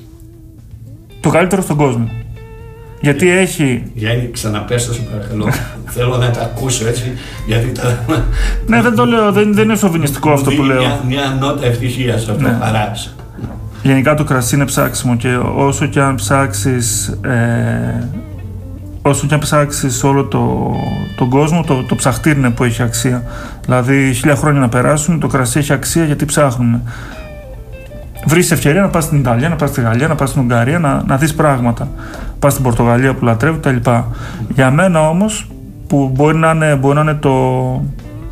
το καλύτερο στον κόσμο. Γιατί έχει... Γιάννη, ξαναπέστε σε παρακαλώ. Θέλω να τα ακούσω έτσι, γιατί τα... Ναι, δεν το λέω, δεν, δεν είναι σοβινιστικό αυτό που λέω. Μια, μια νότα ευτυχίας αυτό, ναι. Παράξε. Γενικά το κρασί είναι ψάξιμο και όσο και αν ψάξεις... Ε, όσο και αν ψάξεις όλο το, τον κόσμο, το, το ψαχτήρι είναι που έχει αξία. Δηλαδή, χίλια χρόνια να περάσουν, το κρασί έχει αξία γιατί ψάχνουμε. Βρεις ευκαιρία να πας στην Ιταλία, να πας στη Γαλλία, να πας στην Ουγγαρία, να, να δεις πράγματα. Πας στην Πορτογαλία που λατρεύω κτλ. Για μένα όμως, που μπορεί να είναι, μπορεί να είναι το,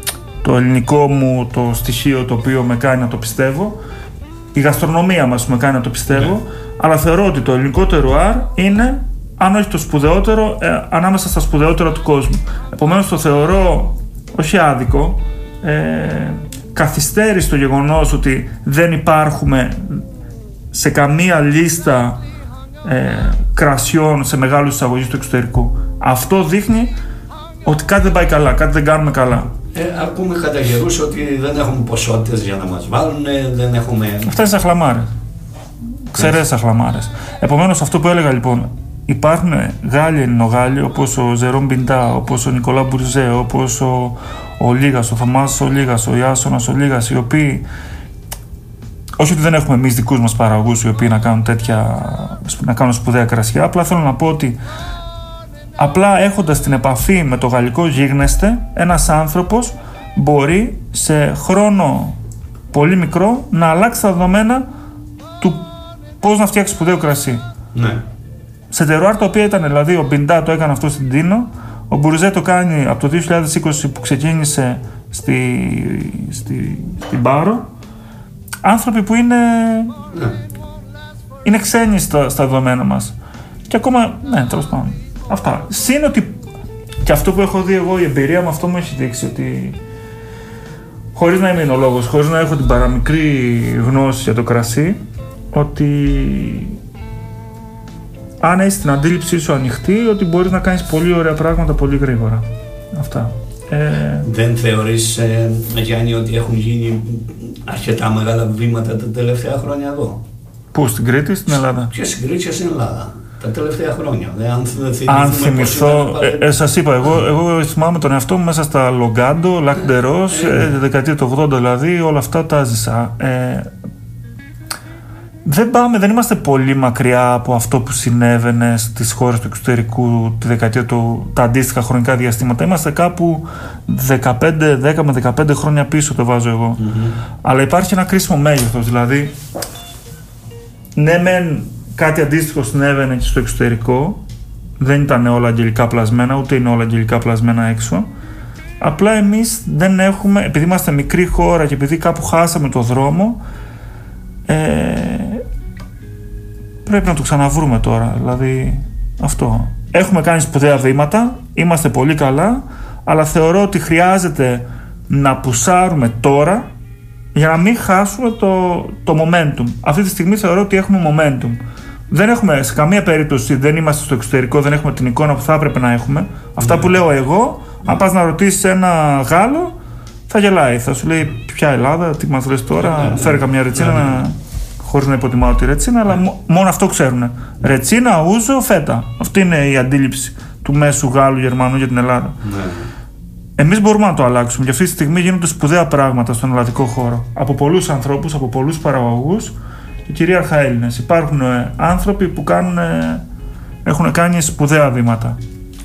το ελληνικό μου το στοιχείο το οποίο με κάνει να το πιστεύω. Η γαστρονομία μας με κάνει να το πιστεύω. Yeah. Αλλά θεωρώ ότι το ελληνικό τερουάρ είναι, αν όχι το σπουδαιότερο, ε, ανάμεσα στα σπουδαιότερα του κόσμου. Επομένως το θεωρώ όχι άδικο, ε, καθυστέρηση το γεγονός ότι δεν υπάρχουμε σε καμία λίστα ε, κρασιών σε μεγάλους εισαγωγείς του εξωτερικού. Αυτό δείχνει ότι κάτι δεν πάει καλά, κάτι δεν κάνουμε καλά. Ε, ακούμε κατά καιρούς ότι δεν έχουμε ποσότητες για να μας βάλουν, δεν έχουμε... Αυτά είναι σαχλαμάρες. Ξερές σαχλαμάρες. Επομένως αυτό που έλεγα λοιπόν, υπάρχουν Γάλλοι Ελληνογάλλοι όπως ο Ζερόμ Μπιντά, όπως ο Νικολά Μπουρζέ, όπως ο, ο Λίγας, ο Θωμάς ο Λίγας, ο Ιάσονας ο Λίγας, οι οποίοι, όχι ότι δεν έχουμε εμείς δικούς μας παραγωγούς οι οποίοι να κάνουν τέτοια, να κάνουν σπουδαία κρασιά, απλά θέλω να πω ότι απλά έχοντας την επαφή με το γαλλικό γίγνεσθε, ένας άνθρωπος μπορεί σε χρόνο πολύ μικρό να αλλάξει τα δεδομένα του πώς να φτιάξει σπουδαίο κρασί. Ναι. Σε τερουάρ τα οποία ήταν, δηλαδή ο Μπιντά το έκανε αυτό στην Τίνο, ο Μπουρζέ το κάνει από το δύο χιλιάδες είκοσι που ξεκίνησε στη, στη, στην Πάρο. Άνθρωποι που είναι, ναι. είναι ξένοι στα, στα δεδομένα μας. Και ακόμα, ναι, τέλος πάντων. Αυτά. Συν ότι και αυτό που έχω δει εγώ, η εμπειρία μου αυτό μου έχει δείξει ότι, χωρίς να είμαι εινολόγος, χωρίς να έχω την παραμικρή γνώση για το κρασί, ότι αν έχεις την αντίληψή σου ανοιχτή, ότι μπορείς να κάνεις πολύ ωραία πράγματα πολύ γρήγορα. Αυτά. Ε... Δεν θεωρείς, ε, Γιάννη, ότι έχουν γίνει αρκετά μεγάλα βήματα τα τελευταία χρόνια εδώ? Πού, στην Κρήτη, στην Ελλάδα? Και στην Κρήτη και στην Ελλάδα. Τα τελευταία χρόνια. Δε, αν αν θυμηθώ, ε, ε, σας είπα, εγώ, εγώ θυμάμαι τον εαυτό μου μέσα στα Λογκάντο, Λακντερός, ε, ε, δεκαετία του ογδόντα δηλαδή, όλα αυτά τα ζήσα. Ε, δεν πάμε, δεν είμαστε πολύ μακριά από αυτό που συνέβαινε στις χώρες του εξωτερικού τη δεκαετία του, τα αντίστοιχα χρονικά διαστήματα. Είμαστε κάπου δεκαπέντε, δέκα με δεκαπέντε χρόνια πίσω, το βάζω εγώ. Mm-hmm. Αλλά υπάρχει ένα κρίσιμο μέγεθος, δηλαδή ναι μεν κάτι αντίστοιχο συνέβαινε και στο εξωτερικό, δεν ήταν όλα αγγελικά πλασμένα, ούτε είναι όλα αγγελικά πλασμένα έξω. Απλά εμείς δεν έχουμε, επειδή είμαστε μικρή χώρα και επειδή κάπου χάσαμε το δρόμο, ε, πρέπει να το ξαναβρούμε τώρα. Δηλαδή αυτό. Έχουμε κάνει σπουδαία βήματα, είμαστε πολύ καλά, αλλά θεωρώ ότι χρειάζεται να πουσάρουμε τώρα για να μην χάσουμε το, το momentum. Αυτή τη στιγμή θεωρώ ότι έχουμε momentum. Δεν έχουμε, σε καμία περίπτωση δεν είμαστε στο εξωτερικό, δεν έχουμε την εικόνα που θα έπρεπε να έχουμε. Αυτά που λέω εγώ, αν πας να ρωτήσεις ένα Γάλλο, θα γελάει. Θα σου λέει ποια Ελλάδα, τι μας λες τώρα, φέρε καμιά ρετσίνα, να... χωρίς να υποτιμάω τη ρετσίνα, αλλά μόνο αυτό ξέρουν. Ρετσίνα, ούζο, φέτα. Αυτή είναι η αντίληψη του μέσου Γάλλου Γερμανού για την Ελλάδα. Εμείς μπορούμε να το αλλάξουμε και αυτή τη στιγμή γίνονται σπουδαία πράγματα στον ελλαδικό χώρο. Από πολλούς ανθρώπους, από πολλούς παραγωγούς και κυρίαρχα Έλληνες. Υπάρχουν ε, άνθρωποι που κάνουν, ε, έχουν κάνει σπουδαία βήματα.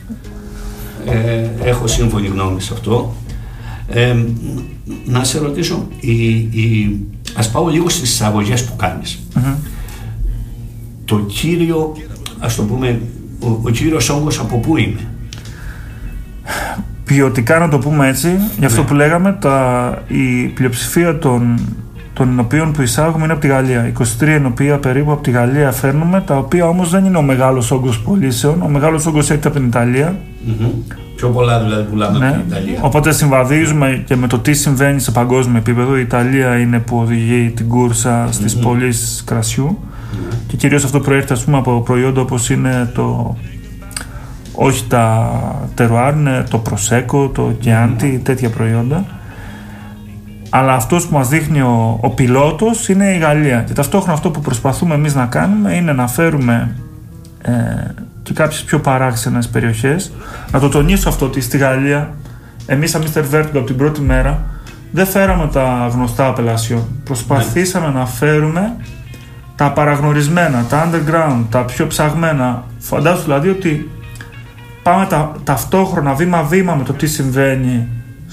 Ε, έχω σύμφωνη γνώμη σε αυτό. Ε, να σε ρωτήσω, η, η, ας πάω λίγο στις εισαγωγές που κάνεις. Mm-hmm. Το κύριο, ας το πούμε, ο, ο κύριος όγκος από πού είναι? Ποιοτικά, να το πούμε έτσι, γι' αυτό ναι. που λέγαμε, τα, η πλειοψηφία των, των ενοποιών που εισάγουμε είναι από τη Γαλλία. είκοσι τρία ενοπία περίπου από τη Γαλλία φέρνουμε, τα οποία όμως δεν είναι ο μεγάλος όγκος πωλήσεων. Ο μεγάλος όγκος έρχεται από την Ιταλία. Mm-hmm. Πιο πολλά δηλαδή πουλάμε ναι. από την Ιταλία. Οπότε συμβαδίζουμε και με το τι συμβαίνει σε παγκόσμιο επίπεδο. Η Ιταλία είναι που οδηγεί την κούρσα στις mm-hmm. πωλήσεις κρασιού. Mm-hmm. Και κυρίως αυτό προέρχεται, ας πούμε, από προϊόντα όπως είναι το... όχι τα τερουάρ, είναι το προσέκο, το κιάντι, mm. τέτοια προϊόντα. Αλλά αυτός που μας δείχνει ο, ο πιλότος είναι η Γαλλία. Και ταυτόχρονα αυτό που προσπαθούμε εμείς να κάνουμε είναι να φέρουμε ε, και κάποιες πιο παράξενες περιοχές. Να το τονίσω αυτό ότι στη Γαλλία εμείς σαν μίστερ Vertigo από την πρώτη μέρα δεν φέραμε τα γνωστά απελασιόν. Προσπαθήσαμε mm. να φέρουμε τα παραγνωρισμένα, τα underground, τα πιο ψαγμένα. Φαντάσου δηλαδή ότι πάμε τα, ταυτόχρονα βήμα-βήμα με το τι συμβαίνει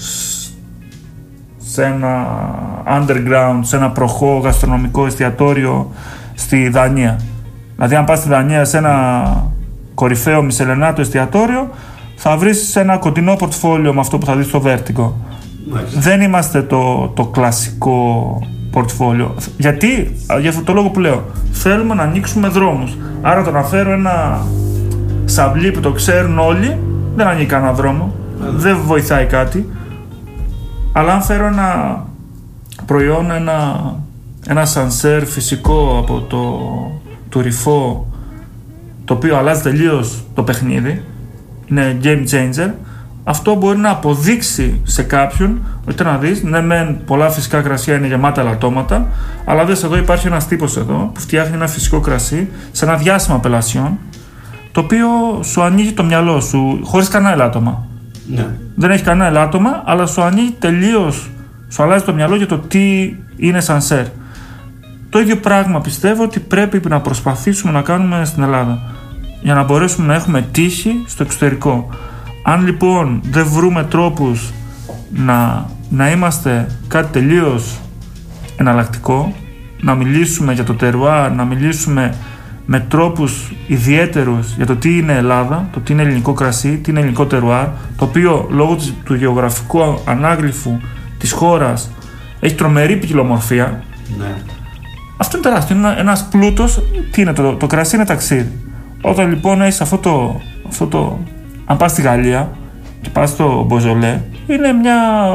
σε ένα underground, σε ένα προχώ γαστρονομικό εστιατόριο στη Δανία. Δηλαδή αν πας στη Δανία σε ένα κορυφαίο μισελενάτο εστιατόριο, θα βρεις ένα κοντινό πορτφόλιο με αυτό που θα δεις στο Vertigo. Μάλιστα. Δεν είμαστε το, το κλασικό πορτφόλιο. Γιατί, για αυτό το λόγο που λέω, θέλουμε να ανοίξουμε δρόμους. Άρα το να φέρω ένα σαμπλί που το ξέρουν όλοι, δεν ανοίγει κανένα δρόμο, mm. δεν βοηθάει κάτι. Αλλά αν φέρω ένα προϊόν, ένα, ένα σανσέρ φυσικό από το, το ρυφό, το οποίο αλλάζει τελείως το παιχνίδι, είναι game changer, αυτό μπορεί να αποδείξει σε κάποιον ότι να δεις, ναι μεν πολλά φυσικά κρασιά είναι γεμάτα ελαττώματα, αλλά δες εδώ υπάρχει ένας τύπος εδώ που φτιάχνει ένα φυσικό κρασί σε ένα διάστημα πελασιών, το οποίο σου ανοίγει το μυαλό σου χωρίς κανένα ελάττωμα. Ναι. Δεν έχει κανένα ελάττωμα, αλλά σου ανοίγει τελείως, σου αλλάζει το μυαλό για το τι είναι σανσέρ. Το ίδιο πράγμα πιστεύω ότι πρέπει να προσπαθήσουμε να κάνουμε στην Ελλάδα για να μπορέσουμε να έχουμε τύχη στο εξωτερικό. Αν λοιπόν δεν βρούμε τρόπους να, να είμαστε κάτι τελείως εναλλακτικό, να μιλήσουμε για το τερουάρ, να μιλήσουμε με τρόπους ιδιαίτερους για το τι είναι Ελλάδα, το τι είναι ελληνικό κρασί, τι είναι ελληνικό τερουάρ, το οποίο λόγω του γεωγραφικού ανάγλυφου της χώρας έχει τρομερή ποικιλομορφία. Ναι. Αυτό είναι τεράστιο, είναι ένας πλούτος. Τι είναι το, το κρασί, είναι ταξίδι. Όταν λοιπόν έχεις αυτό το, αυτό το, αν πας στη Γαλλία και πας στο Μποζολέ, είναι μια,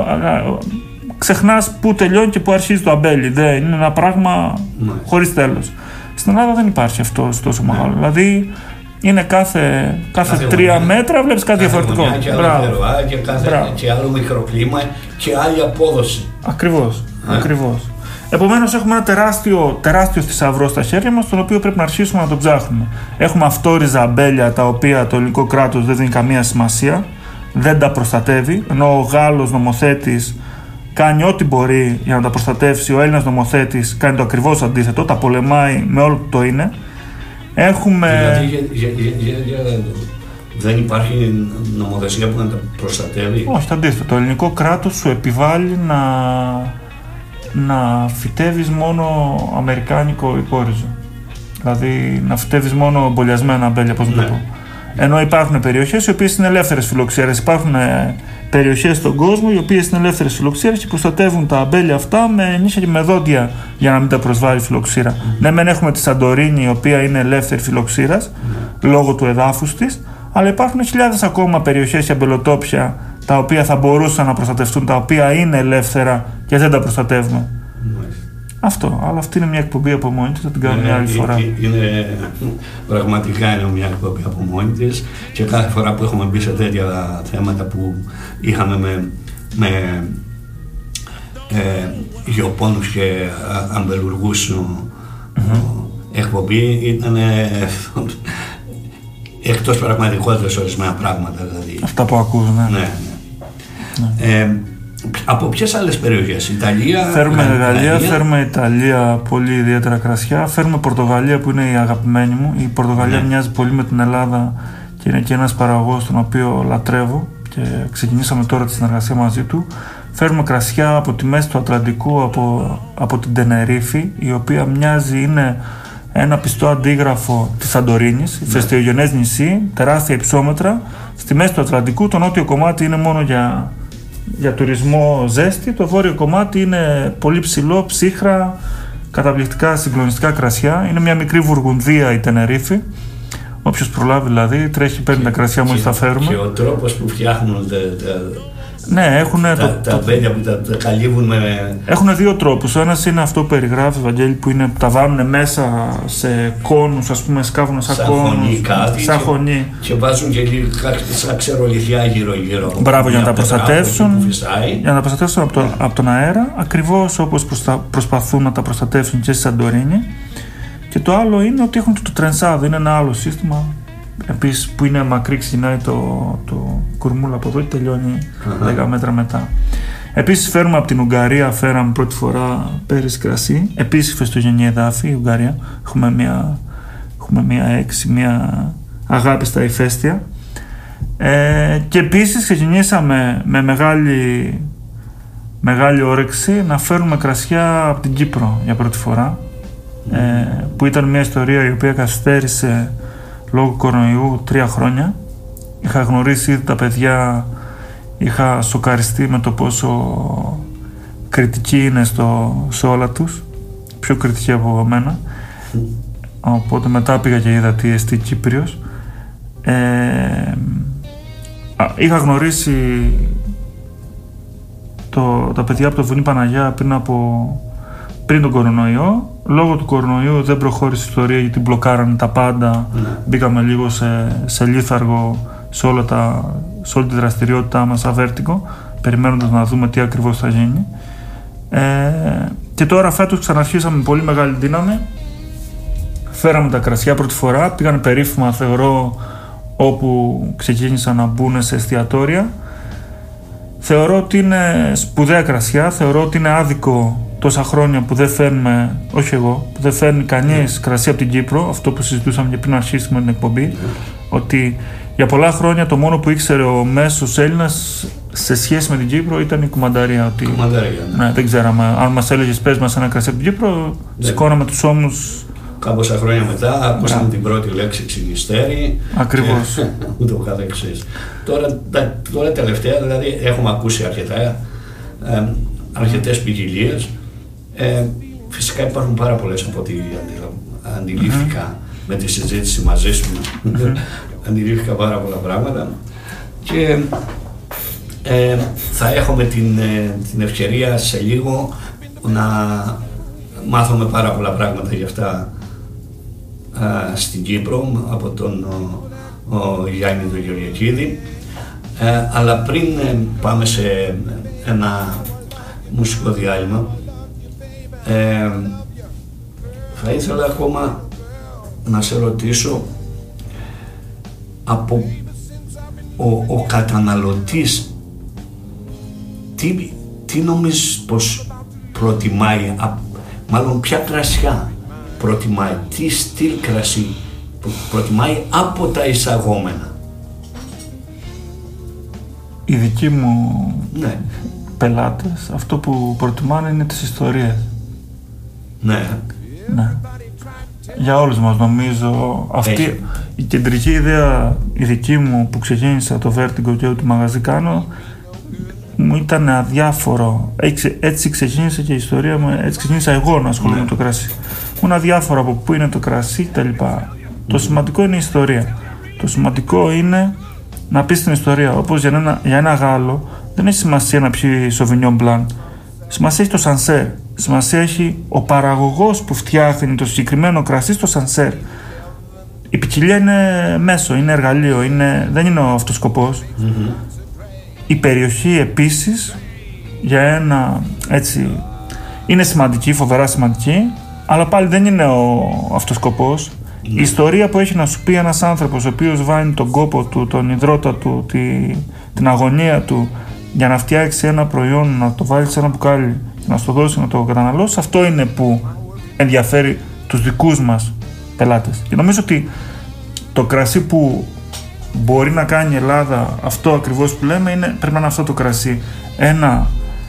ξεχνάς που τελειώνει και που αρχίζει το αμπέλι. Δεν είναι ένα πράγμα ναι. χωρίς τέλος. Στην Ελλάδα δεν υπάρχει αυτό τόσο μεγάλο. Ναι. Δηλαδή είναι κάθε, κάθε, κάθε τρία γωνιά, μέτρα βλέπεις κάτι διαφορετικό. Και άλλο τερουάρ και, κάθε, και άλλο μικροκλίμα και άλλη απόδοση. Ακριβώς. Ναι. Ακριβώς. Επομένως έχουμε ένα τεράστιο, τεράστιο θησαυρό στα χέρια μας, τον οποίο πρέπει να αρχίσουμε να το ψάχνουμε. Έχουμε αυτόριζα αμπέλια τα οποία το ελληνικό κράτος δεν δίνει καμία σημασία, δεν τα προστατεύει, ενώ ο Γάλλος νομοθέτης κάνει ό,τι μπορεί για να τα προστατεύσει, ο Έλληνας νομοθέτης κάνει το ακριβώς αντίθετο, τα πολεμάει με όλο το είναι. Έχουμε... Δηλαδή για, για, για, για, για, δεν υπάρχει νομοθεσία που να τα προστατεύει. Όχι, το αντίθετο. Το ελληνικό κράτος σου επιβάλλει να... να φυτεύεις μόνο αμερικάνικο υπόριζο. Δηλαδή να φυτεύεις μόνο μπολιασμένα αμπέλια, πώς να το πω. Ενώ υπάρχουν περιοχές οι οποίες είναι ελεύθερες φιλοξέρες. Υπάρχουν περιοχές στον κόσμο οι οποίες είναι ελεύθερες φιλοξέρες και προστατεύουν τα αμπέλια αυτά με νύχια και με δόντια για να μην τα προσβάλλει φιλοξήρα. Mm. Ναι, μεν έχουμε τη Σαντορίνη η οποία είναι ελεύθερη φιλοξήρας mm. λόγω του εδάφους της, αλλά υπάρχουν χιλιάδες ακόμα περιοχές και αμπελοτόπια τα οποία θα μπορούσαν να προστατευτούν, τα οποία είναι ελεύθερα και δεν τα προστατεύουμε. Mm. Αυτό, αλλά αυτή είναι μια εκπομπή από μόνη της, θα την κάνουμε μια άλλη φορά. Είναι, πραγματικά είναι μια εκπομπή από μόνη της και κάθε φορά που έχουμε μπει σε τέτοια θέματα που είχαμε με, με ε, γεωπόνους και αμπελουργούς mm-hmm. εκπομπή ήταν ε, εκτός πραγματικότητας ορισμένα πράγματα. Δηλαδή. Αυτά που ακούς, ναι. ναι, ναι. ναι. Ε, από ποιες άλλες περιοχές, Ιταλία, φέρουμε Γαλλία, φέρουμε Ιταλία, πολύ ιδιαίτερα κρασιά. Φέρουμε Πορτογαλία που είναι η αγαπημένη μου. Η Πορτογαλία ναι. μοιάζει πολύ με την Ελλάδα και είναι και ένας παραγωγός τον οποίο λατρεύω και ξεκινήσαμε τώρα τη συνεργασία μαζί του. Φέρουμε κρασιά από τη μέση του Ατλαντικού, από, από την Τενερίφη, η οποία μοιάζει, είναι ένα πιστό αντίγραφο της Σαντορίνης, ναι. φεστιογενές νησί, τεράστια υψόμετρα. Στη μέση του Ατλαντικού το νότιο κομμάτι είναι μόνο για για τουρισμό ζέστη, το βόρειο κομμάτι είναι πολύ ψηλό, ψύχρα, καταπληκτικά συγκλονιστικά κρασιά. Είναι μια μικρή Βουργουνδία η Τενερίφη. Όποιος προλάβει δηλαδή, τρέχει, παίρνει τα κρασιά μόλις τα φέρουμε. Και ο τρόπος που φτιάχνουν τα, ναι, έχουν τα, το, τα αμπέλια που τα, τα καλύβουν με... Έχουν δύο τρόπους. Ο ένας είναι αυτό που περιγράφει, Βαγγέλη, που είναι, τα βάλουν μέσα σε κόνους, ας πούμε, σκάβουν σαν, σαν κόνους, χωνί, κάτι, σαν χωνί. Και βάζουν και σαν ξερολιθιά γύρω-γύρω. Μπράβο, για να τα προστατεύσουν, για να τα προστατεύσουν από, το, yeah. από τον αέρα, ακριβώς όπως προστα, προσπαθούν να τα προστατεύσουν και στη Σαντορίνη. Και το άλλο είναι ότι έχουν το τρενσάδο, είναι ένα άλλο σύστημα. Επίσης που είναι μακρύ, ξεκινάει το, το κουρμούλα από εδώ και τελειώνει uh-huh. δέκα μέτρα μετά. Επίσης φέρουμε από την Ουγγαρία, φέραμε πρώτη φορά πέρυσι κρασί. Επίσης φεστογενή εδάφη, η Ουγγαρία. Έχουμε μια, έχουμε μια έξι, μια αγάπη στα ηφαίστεια. Ε, και επίσης ξεκινήσαμε με μεγάλη, μεγάλη όρεξη να φέρουμε κρασιά από την Κύπρο για πρώτη φορά. Mm. Ε, που ήταν μια ιστορία η οποία καθυστέρησε λόγω κορονοϊού τρία χρόνια. Είχα γνωρίσει ήδη τα παιδιά είχα σοκαριστεί με το πόσο κριτική είναι στο, σε όλα τους, πιο κριτική από μένα. Οπότε μετά πήγα και είδα τι εστί Κύπριος. Ε, είχα γνωρίσει το, τα παιδιά από το Βουνή Παναγιά πριν, από, πριν τον κορονοϊό. Λόγω του κορονοϊού δεν προχώρησε η ιστορία γιατί μπλοκάρανε τα πάντα. Mm. Μπήκαμε λίγο σε, σε λίθαργο σε, όλα τα, σε όλη τη δραστηριότητά μας αβέρτικο, περιμένοντας να δούμε τι ακριβώς θα γίνει. Ε, και τώρα φέτος ξαναρχίσαμε με πολύ μεγάλη δύναμη. Φέραμε τα κρασιά πρώτη φορά, πήγανε περίφημα θεωρώ όπου ξεκίνησαν να μπουν σε εστιατόρια. Θεωρώ ότι είναι σπουδαία κρασιά, θεωρώ ότι είναι άδικο τόσα χρόνια που δεν φέρνουμε, όχι εγώ, που δεν φέρνει κανείς κρασί από την Κύπρο, αυτό που συζητούσαμε και πριν αρχίσουμε την εκπομπή, ότι για πολλά χρόνια το μόνο που ήξερε ο μέσος Έλληνας σε σχέση με την Κύπρο ήταν η κουμανταρία. Ότι, κουμανταρία, ναι. Ναι, δεν ξέραμε. Αν μας έλεγες πες μας ένα κρασί από την Κύπρο, ναι. Σηκώναμε τους ώμους. Κάμποσα χρόνια μετά ακούσαμε την πρώτη λέξη ξυνιστέρι. Ακριβώς. Και ούτω καθεξής. Τώρα, τώρα τελευταία δηλαδή έχουμε ακούσει αρκετά, ε, αρκετές ποικιλίες. Ε, φυσικά υπάρχουν πάρα πολλές από ό,τι αντιλήφθηκα mm-hmm. με τη συζήτηση μαζί σου. Mm-hmm. Αντιλήφθηκα πάρα πολλά πράγματα και ε, θα έχουμε την, ε, την ευκαιρία σε λίγο να μάθουμε πάρα πολλά πράγματα για αυτά ε, στην Κύπρο από τον ο, ο Γιάννη τον Γεωργιακίδη. Ε, αλλά πριν ε, πάμε σε ένα μουσικό διάλειμμα, ε, θα ήθελα ακόμα να σε ρωτήσω από ο, ο καταναλωτής τι, τι νομίζεις πως προτιμάει, α, μάλλον ποια κρασιά προτιμάει, τι στυλ κρασί προτιμάει από τα εισαγόμενα? Οι δικοί μου ναι. πελάτες αυτό που προτιμάνε είναι τις ιστορίες. Ναι. Ναι. Για όλους μας νομίζω αυτή Έχει. η κεντρική ιδέα η δική μου που ξεκίνησα το Vertigo και ό,τι μαγαζί κάνω μου ήταν αδιάφορο. Έτσι, έτσι ξεκίνησε και η ιστορία μου, έτσι ξεκίνησα εγώ να ασχολούμαι ναι. με το κρασί. Μου είναι αδιάφορο από πού είναι το κρασί κτλ. Mm-hmm. Το σημαντικό είναι η ιστορία. Το σημαντικό είναι να πεις την ιστορία. Όπως για ένα, για ένα Γάλλο δεν έχει σημασία να πιει Sauvignon Blanc. Σημασία έχει το Sancerre. Σημασία έχει ο παραγωγός που φτιάχνει το συγκεκριμένο κρασί στο Sancerre. Η ποικιλία είναι μέσο, είναι εργαλείο, είναι, δεν είναι ο αυτός σκοπός. Mm-hmm. Η περιοχή επίσης για ένα έτσι είναι σημαντική, φοβερά σημαντική, αλλά πάλι δεν είναι ο αυτός σκοπός. Mm-hmm. Η ιστορία που έχει να σου πει ένας άνθρωπος ο οποίος βάνει τον κόπο του, τον υδρότα του, τη, την αγωνία του για να φτιάξει ένα προϊόν, να το βάλει σε ένα μπουκάλι και να στο δώσει να το καταναλώσει, αυτό είναι που ενδιαφέρει τους δικούς μας πελάτες. Και νομίζω ότι το κρασί που μπορεί να κάνει η Ελλάδα αυτό ακριβώς που λέμε είναι, πρέπει να είναι αυτό το κρασί. Ένα,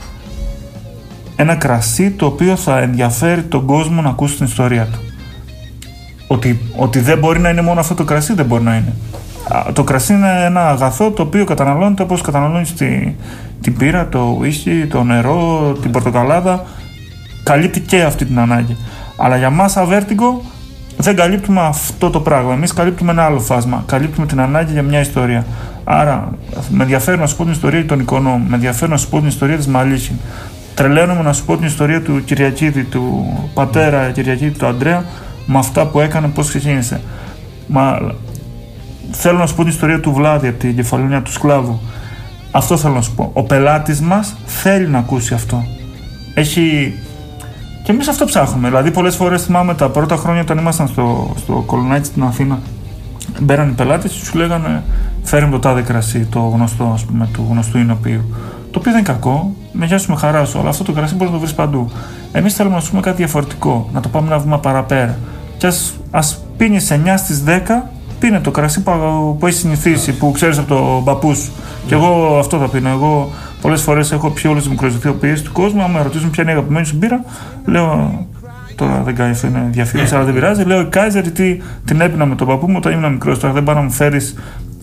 ένα κρασί το οποίο θα ενδιαφέρει τον κόσμο να ακούσει την ιστορία του. Ότι, ότι δεν μπορεί να είναι μόνο αυτό το κρασί, δεν μπορεί να είναι. Το κρασί είναι ένα αγαθό το οποίο καταναλώνεται όπως καταναλώνεις τη, την πύρα, το ουίσκι, το νερό, την πορτοκαλάδα. Καλύπτει και αυτή την ανάγκη. Αλλά για μας αβέρτικο δεν καλύπτουμε αυτό το πράγμα. Εμείς καλύπτουμε ένα άλλο φάσμα. Καλύπτουμε την ανάγκη για μια ιστορία. Άρα με ενδιαφέρει να σου πω την ιστορία των εικονών, με ενδιαφέρει να σου πω την ιστορία της Μαλίσιν. Τρελαίνομαι να σου πω την ιστορία του Κυριακίδη, του πατέρα Κυριακίδη, του Αντρέα, με αυτά που έκανε, πώς ξεκίνησε. Μα θέλω να σου πω την ιστορία του Βλάδη από την Κεφαλονιά, του σκλάβου. Αυτό θέλω να σου πω. Ο πελάτης μας θέλει να ακούσει αυτό. Έχει. Και εμείς αυτό ψάχνουμε. Δηλαδή, πολλές φορές θυμάμαι τα πρώτα χρόνια όταν ήμασταν στο, στο Κολονάκι στην Αθήνα, μπαίναν οι πελάτες και σου λέγανε φέρε μου το τάδε κρασί, το γνωστό, ας πούμε, του γνωστού εινοποιείου. Το οποίο δεν είναι κακό, με γεια σου, με χαρά σου, αλλά αυτό το κρασί μπορεί να το βρει παντού. Εμείς θέλουμε να σου πούμε κάτι διαφορετικό, να το πάμε ένα βήμα παραπέρα. Και ας, ας πίνεις εννιά στις δέκα, πίνε το κρασί που, που έχει συνηθίσει, που ξέρεις από τον παππού σου. Mm. Και εγώ αυτό θα πίνω. Εγώ πολλές φορές έχω πιει όλες τις μικροζωθειοποιήσεις του κόσμου. Αν με ρωτήσουν ποια είναι η αγαπημένη σου μπύρα, λέω. Τώρα δεν κάνει αυτό, είναι διαφήμιση, αλλά δεν πειράζει. Λέω η Kaiser, γιατί την έπινα με τον παππού μου όταν ήμουν μικρός. Τώρα δεν πάω να μου φέρεις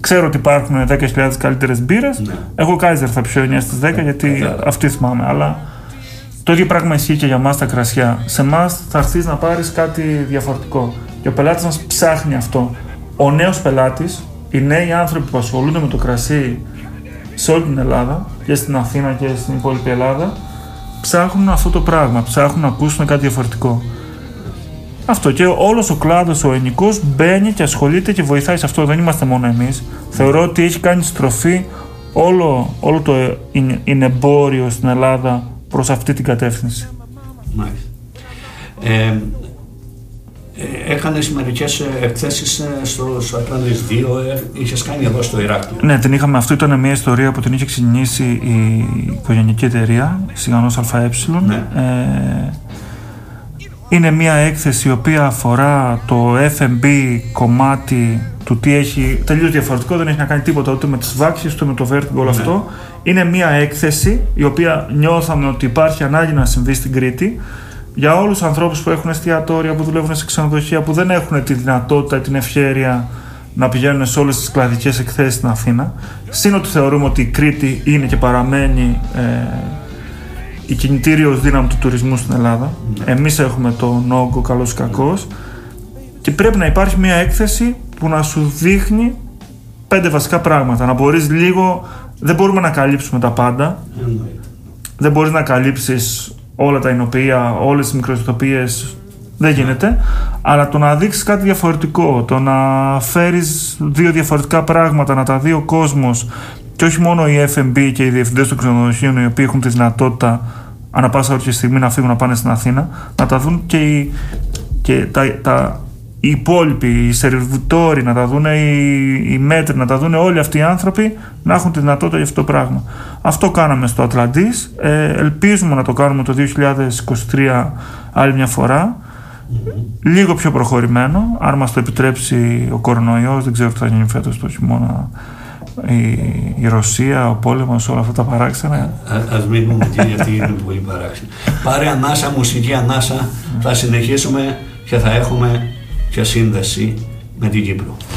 ξέρω ότι υπάρχουν δέκα χιλιάδες καλύτερες μπύρες. Ναι. Εγώ Kaiser θα πιω εννιά στις δέκα, γιατί yeah. αυτή θυμάμαι. Αλλά το ίδιο πράγμα ισχύει και για μας τα κρασιά. Σε εμάς θα έρθεις να πάρεις κάτι διαφορετικό. Και ο πελάτης μας ψάχνει αυτό. Ο νέος πελάτης, οι νέοι άνθρωποι που ασχολούνται με το κρασί σε όλη την Ελλάδα, και στην Αθήνα και στην υπόλοιπη Ελλάδα, ψάχνουν αυτό το πράγμα. Ψάχνουν να ακούσουν κάτι διαφορετικό. Αυτό, και όλος ο κλάδος, ο ενοικός, μπαίνει και ασχολείται και βοηθάει σε αυτό. Δεν είμαστε μόνο εμείς. Θεωρώ ότι έχει κάνει στροφή όλο, όλο το εμπόριο στην Ελλάδα προς αυτή την κατεύθυνση. Μάλιστα. Ε, Έκανες μερικές εκθέσεις στο, στο Ατλαντής δύο, είχες κάνει εδώ στο Ηράκλειο. Ναι, την είχαμε. Αυτό ήταν μια ιστορία που την είχε ξεκινήσει η οικογενειακή εταιρεία, Σιγανός ΑΕ. Ναι. Ε, είναι μια έκθεση η οποία αφορά το εφ εμ μπι κομμάτι του τι έχει, τελείως διαφορετικό, δεν έχει να κάνει τίποτα ούτε με τις βάξεις, ούτε με το vertigo, όλο ναι. αυτό. Είναι μια έκθεση η οποία νιώθαμε ότι υπάρχει ανάγκη να συμβεί στην Κρήτη, για όλους τους ανθρώπους που έχουν εστιατόρια, που δουλεύουν σε ξενοδοχεία, που δεν έχουν τη δυνατότητα, την ευχέρεια να πηγαίνουν σε όλες τις κλαδικές εκθέσεις στην Αθήνα. Συν ότι θεωρούμε ότι η Κρήτη είναι και παραμένει ε, η κινητήριος δύναμη του τουρισμού στην Ελλάδα. Εμείς έχουμε τον όγκο καλός ή κακός, και πρέπει να υπάρχει μια έκθεση που να σου δείχνει πέντε βασικά πράγματα. Να μπορείς λίγο, δεν μπορούμε να καλύψουμε τα πάντα, δεν μπορείς να καλύψεις όλα τα εινοποιεία, όλες τις μικροϊστοποιίες, δεν γίνεται, αλλά το να δείξεις κάτι διαφορετικό, το να φέρεις δύο διαφορετικά πράγματα, να τα δει ο κόσμος, και όχι μόνο οι εφ εμ μπι και οι διευθυντές των ξενοδοχείων, οι οποίοι έχουν τη δυνατότητα ανά πάσα όρκη στιγμή να φύγουν να πάνε στην Αθήνα, να τα δουν και οι, και τα, τα, οι υπόλοιποι, οι σερβιτόροι, να τα δουν οι, οι μέτροι, να τα δουν όλοι αυτοί οι άνθρωποι, να έχουν τη δυνατότητα για αυτό το πράγμα. Αυτό κάναμε στο Ατλαντής. Ε, ελπίζουμε να το κάνουμε το δύο χιλιάδες είκοσι τρία άλλη μια φορά. Mm-hmm. Λίγο πιο προχωρημένο, αν μας το επιτρέψει ο κορονοϊός. Δεν ξέρω τι θα γίνει φέτος το χειμώνα. Η, η Ρωσία, ο πόλεμος, όλα αυτά τα παράξενα. Ας μην πούμε τι, γιατί είναι πολύ παράξενα. Πάρε ανάσα, μουσική ανάσα. Θα συνεχίσουμε και θα έχουμε και σύνδεση με την Κύπρο.